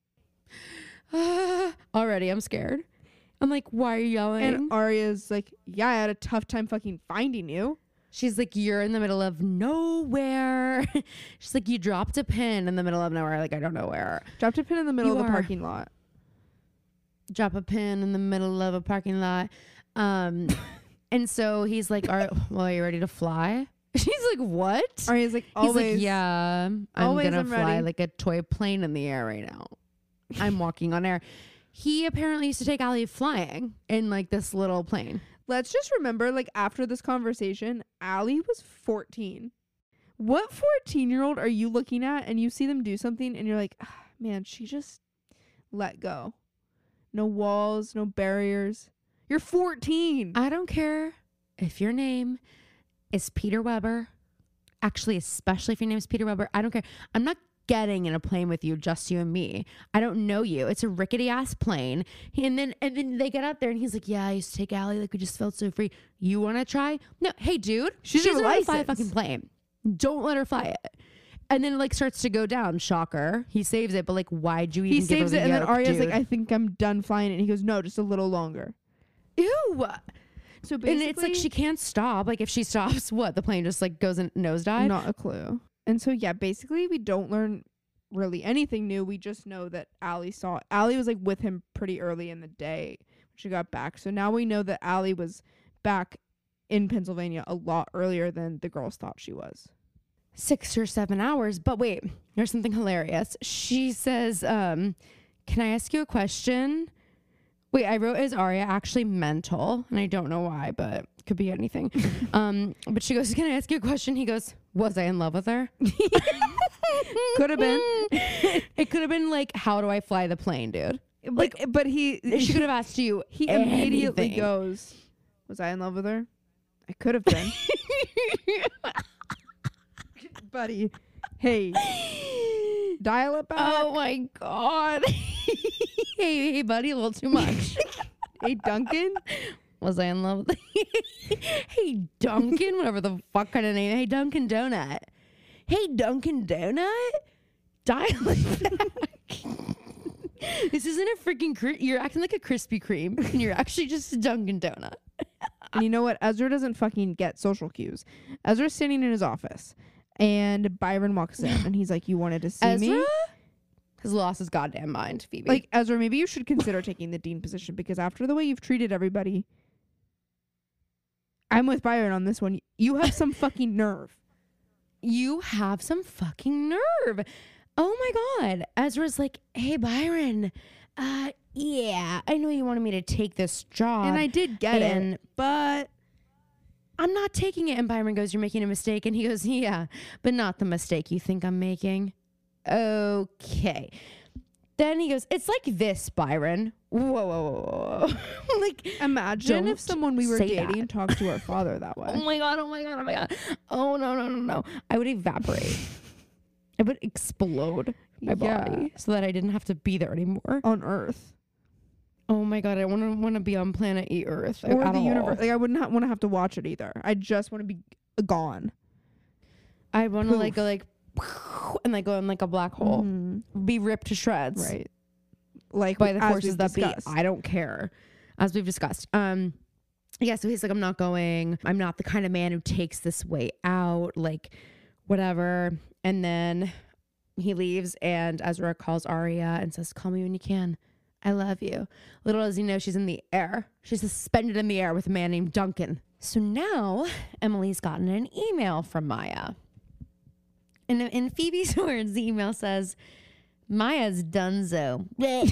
Already, I'm scared. I'm like, why are you yelling? And Arya's like, "Yeah, I had a tough time fucking finding you." She's like, you're in the middle of nowhere. She's like, you dropped a pin in the middle of nowhere. Like, I don't know where. Dropped a pin in the middle of the parking lot. Drop a pin in the middle of a parking lot. And so he's like, all right, well, are you ready to fly? She's like, what? Arya's like, always. He's like, yeah, I'm going to fly ready. like a toy plane in the air right now. I'm walking on air. He apparently used to take Allie flying in like this little plane. Let's just remember, like, after this conversation, Allie was 14. What 14-year-old are you looking at and you see them do something and you're like, man, she just let go. No walls, no barriers. You're 14. I don't care if your name is Peter Weber. Actually, especially if your name is Peter Weber. I don't care. I'm not getting in a plane with you, just you and me. I don't know you. It's a rickety ass plane. And then they get out there and he's like, yeah, I used to take Allie. Like, we just felt so free. You want to try? No. Hey, dude, she's gonna fly a fucking plane. Don't let her fly it. And then like starts to go down. Shocker. He saves it, but like, why'd you even give her the yoke, and then Arya's dude? like, I think I'm done flying it. And he goes, no, just a little longer. Ew. So basically, and it's like she can't stop. Like if she stops, what? The plane just like goes in nosedive? Not a clue. And so, yeah, basically we don't learn really anything new. We just know that Allie was like with him pretty early in the day when she got back. So now we know that Allie was back in Pennsylvania a lot earlier than the girls thought she was. 6 or 7 hours. But wait, there's something hilarious. She says, can I ask you a question? Wait, I wrote, is Arya actually mental? And I don't know why, but it could be anything. But she goes, can I ask you a question? He goes, was I in love with her? Could have been. It could have been like, how do I fly the plane, dude? Like, but she could have asked you. He immediately goes, was I in love with her? I could have been. Buddy, hey, dial it back. Oh my God. Hey, buddy, a little too much. Hey, Duncan. Was I in love with Hey, Duncan, whatever the fuck kind of name. Hey, Dunkin' Donut. Hey, Dunkin' Donut? Dial it back. This isn't a freaking... You're acting like a Krispy Kreme, and you're actually just a Dunkin' Donut. And you know what? Ezra doesn't fucking get social cues. Ezra's sitting in his office, and Byron walks in, and he's like, you wanted to see me? Has lost his goddamn mind, Phoebe. Like, Ezra, maybe you should consider taking the dean position, because after the way you've treated everybody, I'm with Byron on this one. You have some fucking nerve. You have some fucking nerve. Oh my God. Ezra's like, hey, Byron, yeah, I know you wanted me to take this job. And I did get it, but I'm not taking it. And Byron goes, you're making a mistake. And he goes, yeah, but not the mistake you think I'm making. Okay. Then he goes, it's like this, Byron. Whoa. Like, imagine if someone we were dating talked to our father that way. Oh my God. Oh, no. I would evaporate. I would explode my body so that I didn't have to be there anymore. On Earth. Oh my God. I want to be on planet Earth. Or the universe. Like, I wouldn't want to have to watch it either. I just want to be gone. I want to like go like and like go in like a black hole. Be ripped to shreds. Right. Like by the forces that be. I don't care. As we've discussed. Yeah, so he's like, I'm not going. I'm not the kind of man who takes this way out. Like, whatever. And then he leaves and Ezra calls Arya and says, call me when you can. I love you. Little does he know she's in the air. She's suspended in the air with a man named Duncan. So now Emily's gotten an email from Maya. And in Phoebe's words, the email says, Maya's donezo.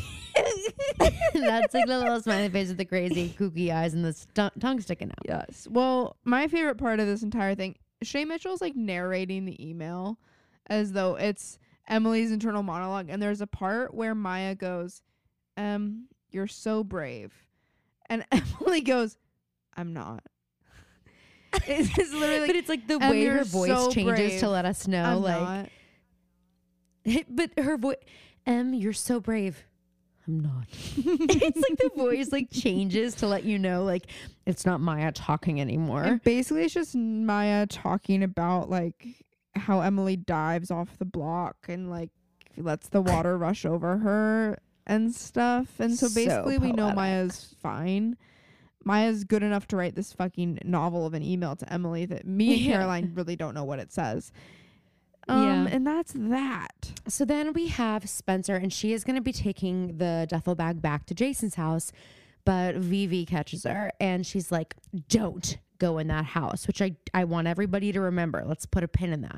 That's like the little smiley face with the crazy kooky eyes and the tongue sticking out. Yes. Well, my favorite part of this entire thing, Shay Mitchell's like narrating the email as though it's Emily's internal monologue. And there's a part where Maya goes, you're so brave. And Emily goes, I'm not. It's literally like, but it's like the way her voice changes to let us know, I'm like, not. But her voice, you're so brave. I'm not. It's like the voice like changes to let you know, like, it's not Maya talking anymore. And basically, it's just Maya talking about like how Emily dives off the block and like lets the water rush over her and stuff. And so basically we know Maya's fine. Maya's good enough to write this fucking novel of an email to Emily that me and Caroline really don't know what it says. And that's that. So then we have Spencer, and she is going to be taking the duffel bag back to Jason's house, but Vivi catches her and she's like, don't go in that house, which I want everybody to remember. Let's put a pin in that.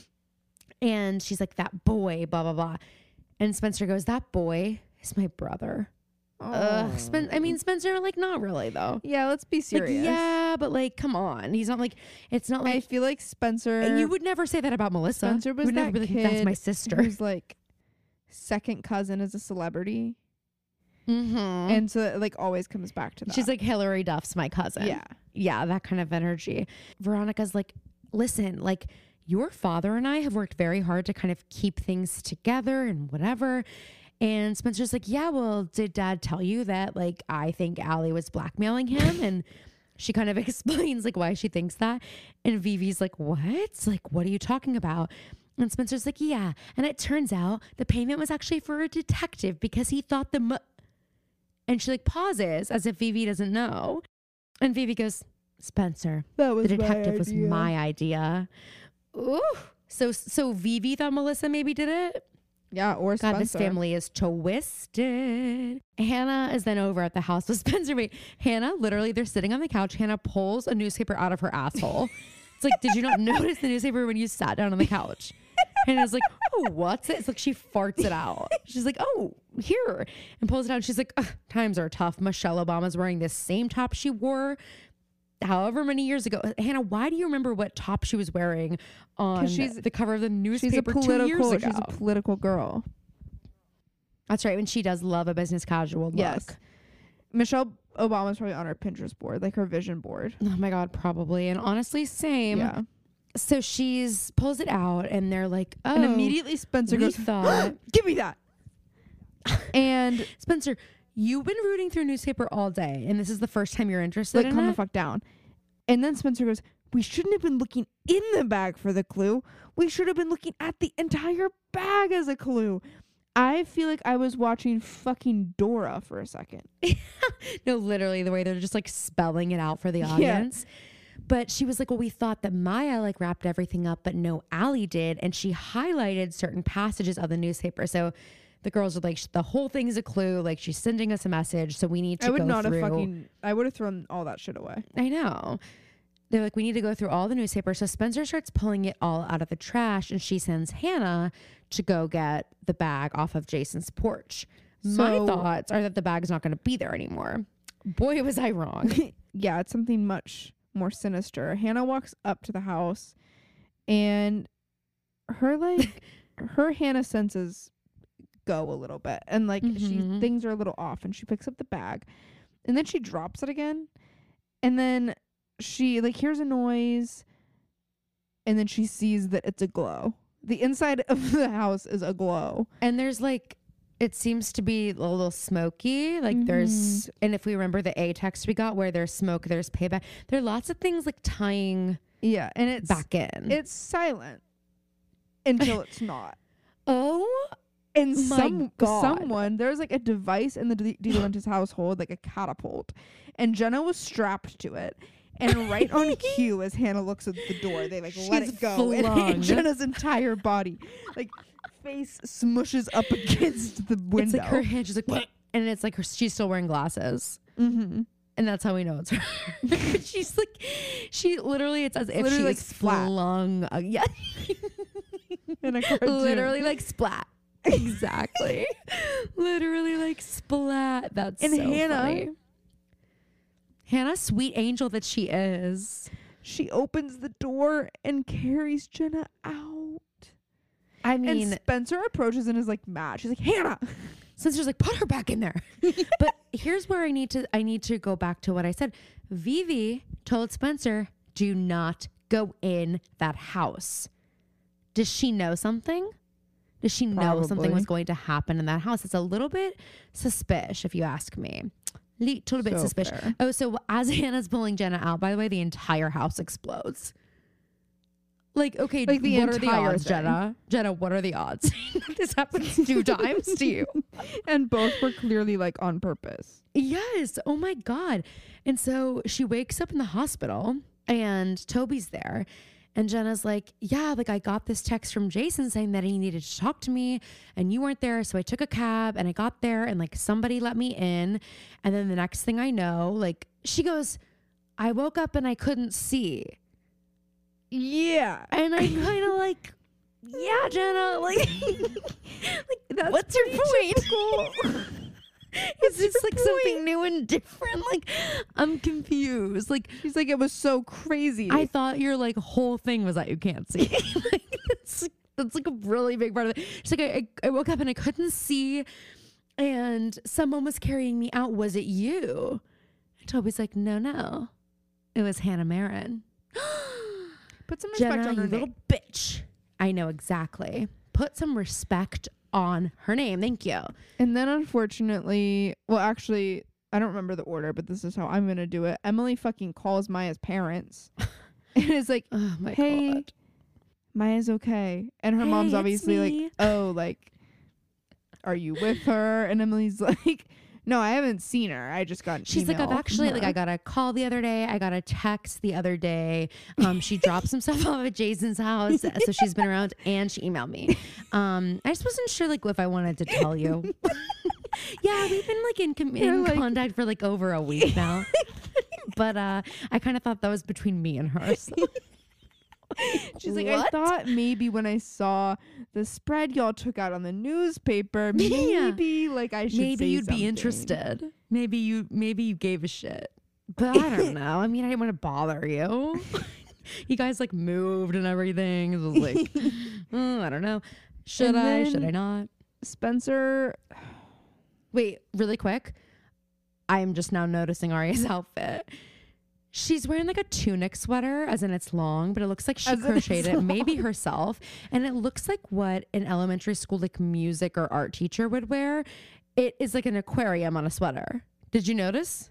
And she's like, that boy, blah, blah, blah. And Spencer goes, that boy is my brother. Spencer, like, not really though. Yeah, let's be serious. Like, yeah, but like, come on. He's not like, it's not like. I feel like Spencer. And you would never say that about Melissa. Spencer was that never kid that's my sister. Who's like second cousin as a celebrity. Mm-hmm. And so it like always comes back to that. She's like, Hillary Duff's my cousin. Yeah. Yeah, that kind of energy. Veronica's like, listen, like, your father and I have worked very hard to kind of keep things together and whatever. And Spencer's like, yeah, well, did Dad tell you that, like, I think Allie was blackmailing him? And she kind of explains, like, why she thinks that. And Vivi's like, what? Like, what are you talking about? And Spencer's like, yeah. And it turns out the payment was actually for a detective because he thought and she, like, pauses as if Vivi doesn't know. And Vivi goes, Spencer, the detective was my idea. Ooh. So Vivi thought Melissa maybe did it? Yeah, or Spencer. God, this family is twisted. Hannah is then over at the house with Spencer. Wait, Hannah, literally, they're sitting on the couch. Hannah pulls a newspaper out of her asshole. It's like, did you not notice the newspaper when you sat down on the couch? Hannah's like, oh, what's it? It's like she farts it out. She's like, oh, here. And pulls it out. She's like, times are tough. Michelle Obama's wearing this same top she wore however many years ago. Hannah, why do you remember what top she was wearing on the cover of the newspaper 2 years ago? She's a political girl. That's right. And she does love a business casual look. Yes. Michelle Obama's probably on her Pinterest board, like her vision board. Oh my God, probably. And honestly, same. Yeah. So she's pulls it out and they're like, oh. And immediately Spencer goes, give me that. And Spencer, you've been rooting through newspaper all day, and this is the first time you're interested in it? Calm the fuck down. And then Spencer goes, we shouldn't have been looking in the bag for the clue. We should have been looking at the entire bag as a clue. I feel like I was watching fucking Dora for a second. No, literally the way they're just like spelling it out for the audience. Yeah. But she was like, well, we thought that Maya like wrapped everything up, but no, Allie did. And she highlighted certain passages of the newspaper. So the girls are like, the whole thing's a clue. Like, she's sending us a message. So we need to go through. I would have thrown all that shit away. I know. They're like, we need to go through all the newspapers. So Spencer starts pulling it all out of the trash, and she sends Hannah to go get the bag off of Jason's porch. My thoughts are that the bag's not going to be there anymore. Boy, was I wrong. Yeah, it's something much more sinister. Hannah walks up to the house, and her Hannah senses go a little bit, and like things are a little off, and she picks up the bag, and then she drops it again, and then she like hears a noise, and then she sees that it's a glow. The inside of the house is a glow, and there's like, it seems to be a little smoky. Like there's, and if we remember the A text we got where there's smoke, there's payback. There are lots of things like tying and it's back in. It's silent until it's not. Oh, and someone, there's like a device in the DeLaurentis household, like a catapult, and Jenna was strapped to it. And right on cue, as Hannah looks at the door, they like let it go, and Jenna's entire body, like face smushes up against the window. It's like her hand, she's like, what? And it's like she's still wearing glasses, and that's how we know it's her. She's like, she literally, it's as if she like flung, in a cartoon. Literally like splat. Exactly. Literally like splat. That's and so funny. Hannah, sweet angel that she is. She opens the door and carries Jenna out. I mean, and Spencer approaches and is like mad. She's like, Hannah. Spencer's like, put her back in there. But here's where I need to go back to what I said. Vivi told Spencer, do not go in that house. Does she know something? Does she know something was going to happen in that house? It's a little bit suspicious, if you ask me. Little bit suspicious. Oh, so as Hannah's pulling Jenna out, by the way, the entire house explodes. Like, okay, Like the what are the entire odds, thing. Jenna? Jenna, what are the odds? This happens 2 times to you. And both were clearly like on purpose. Yes. Oh my God. And so she wakes up in the hospital and Toby's there. And Jenna's like, yeah, like I got this text from Jason saying that he needed to talk to me and you weren't there. So I took a cab and I got there and like somebody let me in. And then the next thing I know, like she goes, I woke up and I couldn't see. Yeah. And I'm kind of like, yeah, Jenna, like That's what's your point? Is this like something new and different? Like, I'm confused. Like, She's like, it was so crazy. I thought your like whole thing was that you can't see. Like, that's like a really big part of it. She's like, I woke up and I couldn't see, and someone was carrying me out. Was it you? And Toby's like, no, it was Hannah Marin. Put some respect Jenna, on her you little name. bitch. I know exactly. Put some respect on her name. Thank you. And then unfortunately, well, actually, I don't remember the order, but this is how I'm gonna do it. Emily fucking calls Maya's parents and is like, Oh my hey, God. Maya's okay. And her Hey, mom's it's obviously me. like, oh, like, are you with her? And Emily's like, no, I haven't seen her. I just got an She's like, email I've from actually, like, her." I got a call the other day. I got a text the other day. She dropped some stuff off at Jason's house. So she's been around and she emailed me. I just wasn't sure, like, if I wanted to tell you. Yeah, we've been, like, in like- contact for, like, over a week now. But I kind of thought that was between me and her. So. She's like, I What? thought maybe when I saw the spread y'all took out on the newspaper, Yeah. maybe like I should Maybe say you'd something. be interested. Maybe you gave a shit. But I don't know. I mean, I didn't want to bother you. You guys like moved and everything. It was like, I don't know. Should And I? then- Should I not? Spencer. Wait, really quick. I am just now noticing Arya's outfit. She's wearing like a tunic sweater, as in it's long, but it looks like she As in it's crocheted it, maybe long. herself. And it looks like what an elementary school like music or art teacher would wear. It is like an aquarium on a sweater. Did you notice?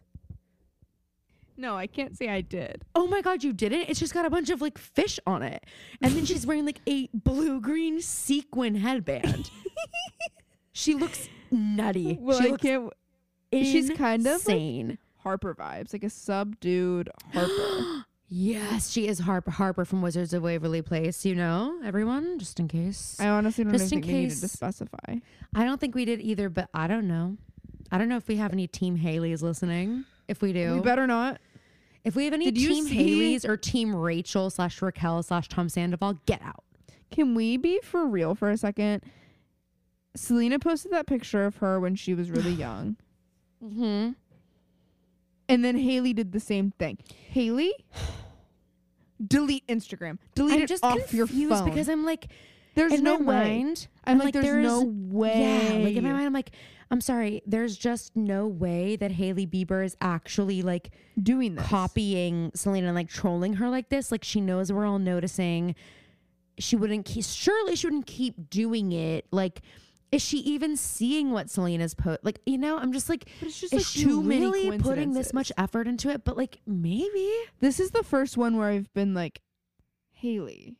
No, I can't say I did. Oh my God, you didn't? It's just got a bunch of like fish on it. And then she's wearing like a blue-green sequin headband. She looks nutty. Well, she I looks can't. She's kind of like insane. Harper vibes, like a subdued Harper. Yes, she is Harper from Wizards of Waverly Place, you know, everyone, just in case. I honestly don't Just even in think we needed to case. specify. I don't think we did either, but I don't know. I don't know if we have any Team Haley's listening. If we do. We better not. If we have any Did you Team see- Haley's or Team Rachel / Raquel / Tom Sandoval, get out. Can we be for real for a second? Selena posted that picture of her when she was really young. Mm-hmm. And then Haley did the same thing. Haley, delete Instagram. Delete I'm it just off your confused phone. because I'm like, there's in no my way. mind, I'm like, there's no way. Yeah, like in my mind, I'm like, I'm sorry, there's just no way that Hailey Bieber is actually like doing this. copying Selena and like trolling her like this. Like she knows we're all noticing. She wouldn't surely she wouldn't keep doing it. Like, is she even seeing what Selena's put? Like, you know, I'm just like, But it's just is like she too many really putting this coincidences. much effort into it? But like, maybe. This is the first one where I've been like, Haley.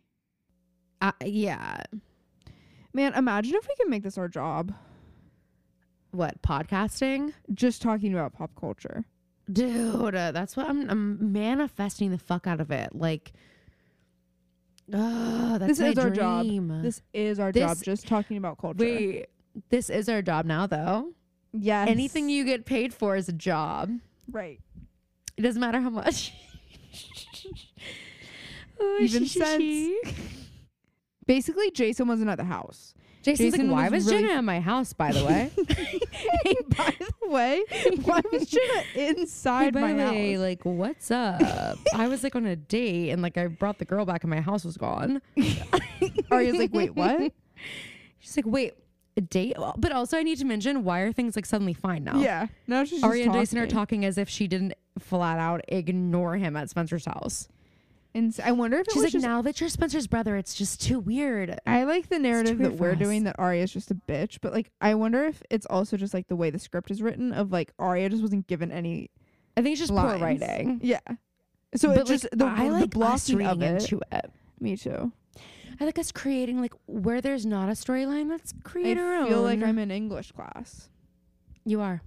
Yeah. Man, imagine if we could make this our job. What, podcasting? Just talking about pop culture. Dude, that's what I'm manifesting the fuck out of it. Like, that's This my is our dream. job. This is our job. Just talking about culture. Wait, this is our job now, though. Yes. Anything you get paid for is a job. Right. It doesn't matter how much. Oh, Even she. sense. Basically, Jason wasn't at the house. Jason's Jason like, why was was really- Jenna at my house, by the way? Hey, by the way, why was Jenna inside By my the way, house? like, what's up? I was like on a date and like I brought the girl back and my house was gone. Arya's like, wait, what? She's like, wait, a date? But also I need to mention, why are things like suddenly fine now? Yeah. Now she's just Arya and Jason are talking. talking as if she didn't flat out ignore him at Spencer's house. And I wonder if it She's was like, just. now that you're Spencer's brother, it's just too weird. I like the narrative weird that for we're us. doing that Arya's just a bitch, but like I wonder if it's also just like the way the script is written of like Arya just wasn't given any I think it's just lines. poor writing. Yeah. So But it just like, the I like us blocking reading of it. into it. Me too. I like us creating, like, where there's not a storyline, let's create our own. I feel like I'm in English class. You are.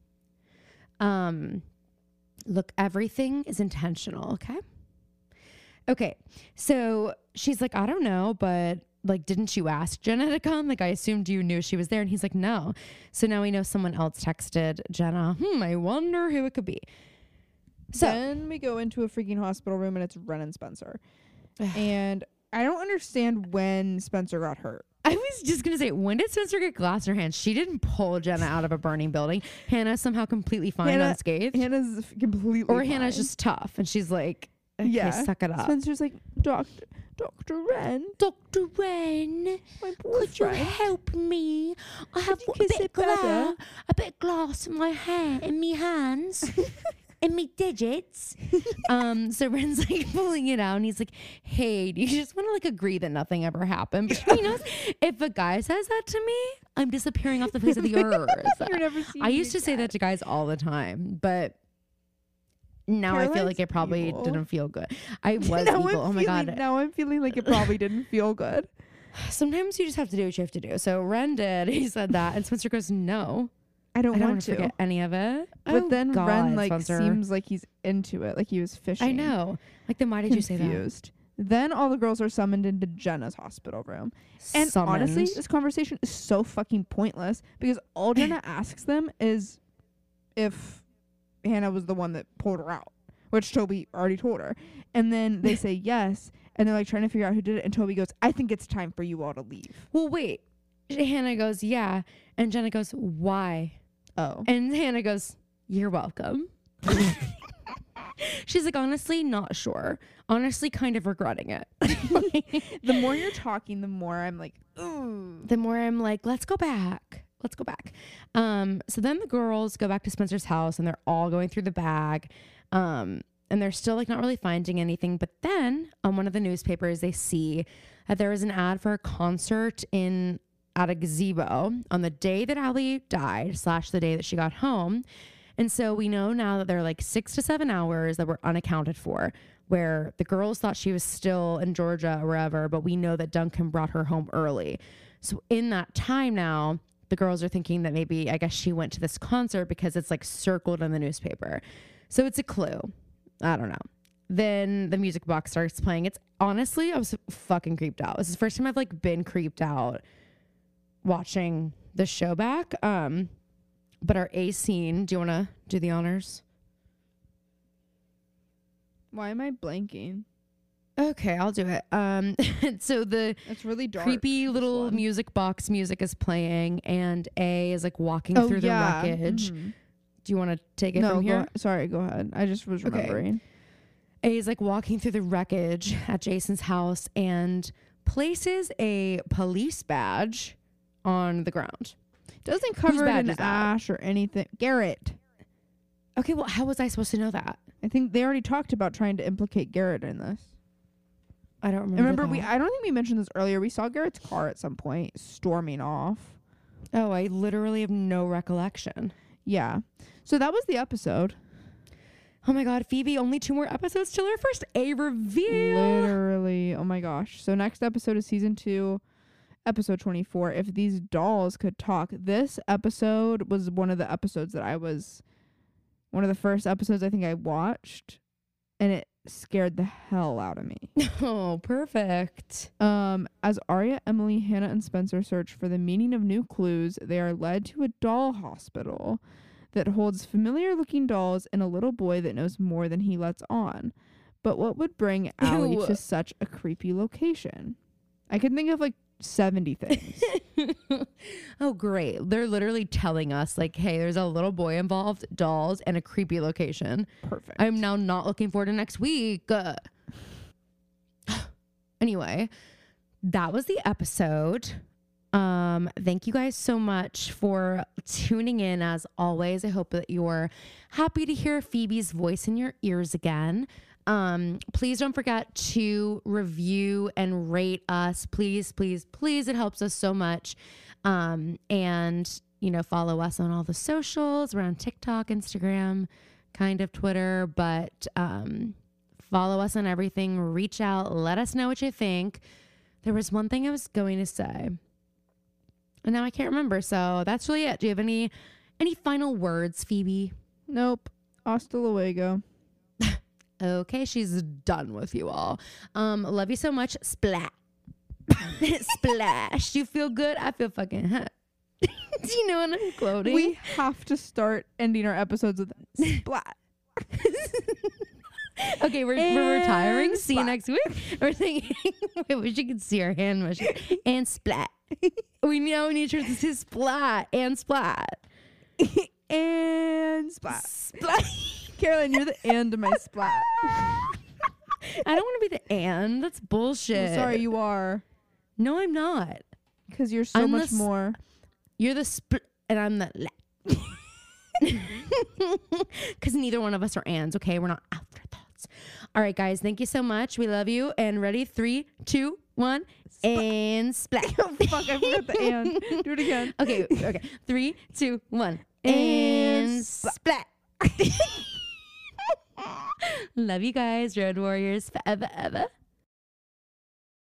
Look, everything is intentional, okay? Okay, so she's like, I don't know, but, like, didn't you ask Jenna to come? Like, I assumed you knew she was there. And he's like, no. So now we know someone else texted Jenna. I wonder who it could be. So then we go into a freaking hospital room and it's Ren and Spencer. And I don't understand when Spencer got hurt. I was just going to say, when did Spencer get glass in her hand? She didn't pull Jenna out of a burning building. Hannah's somehow completely fine, unscathed. Hannah's completely Or fine. Hannah's just tough. And she's like, okay, suck it up. Spencer's like, Dr. Ren. Dr. Ren, My could you boyfriend. help me? I have you kiss it better? a bit of glass in my hair, in me hands. In me digits. So Ren's like pulling it out and he's like, hey, do you just want to like agree that nothing ever happened between us? If a guy says that to me, I'm disappearing off the face of the earth. You're never seen I used to say that to guys all the time, but now I feel like it probably evil. didn't feel good. I was evil. Oh my God. Now I'm feeling like it probably didn't feel good. Sometimes you just have to do what you have to do. So Ren did. He said that. And Spencer goes, no. I don't want want to forget any of it. But then God, Ren like Spencer. seems like he's into it, like he was fishing. I know. Like, then why did you say that? Confused. Then all the girls are summoned into Jenna's hospital room. And honestly, this conversation is so fucking pointless because all Jenna asks them is if Hannah was the one that pulled her out, which Toby already told her. And then they say yes, and they're like trying to figure out who did it. And Toby goes, I think it's time for you all to leave. Well, wait. Hannah goes, yeah. And Jenna goes, why? Oh. And Hannah goes, you're welcome. She's like, honestly, not sure. Honestly, kind of regretting it. The more you're talking, the more I'm like, ooh. The more I'm like, let's go back. Let's go back. So then the girls go back to Spencer's house and they're all going through the bag. And they're still like not really finding anything. But then on one of the newspapers, they see that there was an ad for a concert at a gazebo on the day that Allie died / the day that she got home. And so we know now that there are like 6 to 7 hours that were unaccounted for, where the girls thought she was still in Georgia or wherever, but we know that Duncan brought her home early. So in that time now, the girls are thinking that maybe, I guess she went to this concert because it's like circled in the newspaper. So it's a clue. I don't know. Then the music box starts playing. It's honestly, I was fucking creeped out. This is the first time I've like been creeped out watching the show back. But our A scene, do you want to do the honors? Why am I blanking? Okay, I'll do it. So the It's really dark. creepy little music box music is playing, and A is like walking through the wreckage. Mm-hmm. Do you want to take it from here? Sorry, go ahead. I just was remembering. A is like walking through the wreckage at Jason's house and places a police badge on the ground. Doesn't cover it badge in is that? ash or anything. Garrett. Okay, well, how was I supposed to know that? I think they already talked about trying to implicate Garrett in this. I don't remember. I don't think we mentioned this earlier. We saw Garrett's car at some point storming off. Oh, I literally have no recollection. Yeah. So that was the episode. Oh my God, Phoebe, only 2 more episodes till our first A reveal. Literally. Oh my gosh. So next episode is season 2, episode 24. If these dolls could talk. This episode was one of the episodes that one of the first episodes I think I watched, and it scared the hell out of me. Oh, perfect. As Arya, Emily, Hannah, and Spencer search for the meaning of new clues, they are led to a doll hospital that holds familiar-looking dolls and a little boy that knows more than he lets on. But what would bring Allie to such a creepy location? I could think of like 70 things. Oh, great. They're literally telling us, like, hey, there's a little boy involved, dolls, and a creepy location. Perfect. I'm now not looking forward to next week. Anyway, that was the episode. Thank you guys so much for tuning in. As always, I hope that you're happy to hear Phoebe's voice in your ears again. Please don't forget to review and rate us. Please, please, please. It helps us so much. And, you know, follow us on all the socials. We're on TikTok, Instagram, kind of Twitter, but, Follow us on everything. Reach out. Let us know what you think. There was one thing I was going to say, and now I can't remember. So that's really it. Do you have any final words, Phoebe? Nope. Hasta luego. Okay, she's done with you all. Love you so much. Splat. Splash. You feel good? I feel fucking hot. Do you know what I'm quoting? We have to start ending our episodes with splat. Okay, we're retiring. See you next week. We're thinking, I wish you could see our hand motion. And splat. We now need to say splat and splat. And splat. Splat. Caroline, you're the and of my splat. I don't want to be the and. That's bullshit. I'm sorry, you are. No, I'm not. Because you're so much more. You're the split and I'm the la. Because neither one of us are ands, okay? We're not afterthoughts. All right, guys. Thank you so much. We love you. And ready? 3, 2, 1. And splat. Oh, fuck. I forgot the and. Do it again. Okay. 3, 2, 1. And splat. Love you guys. Road Warriors forever, ever.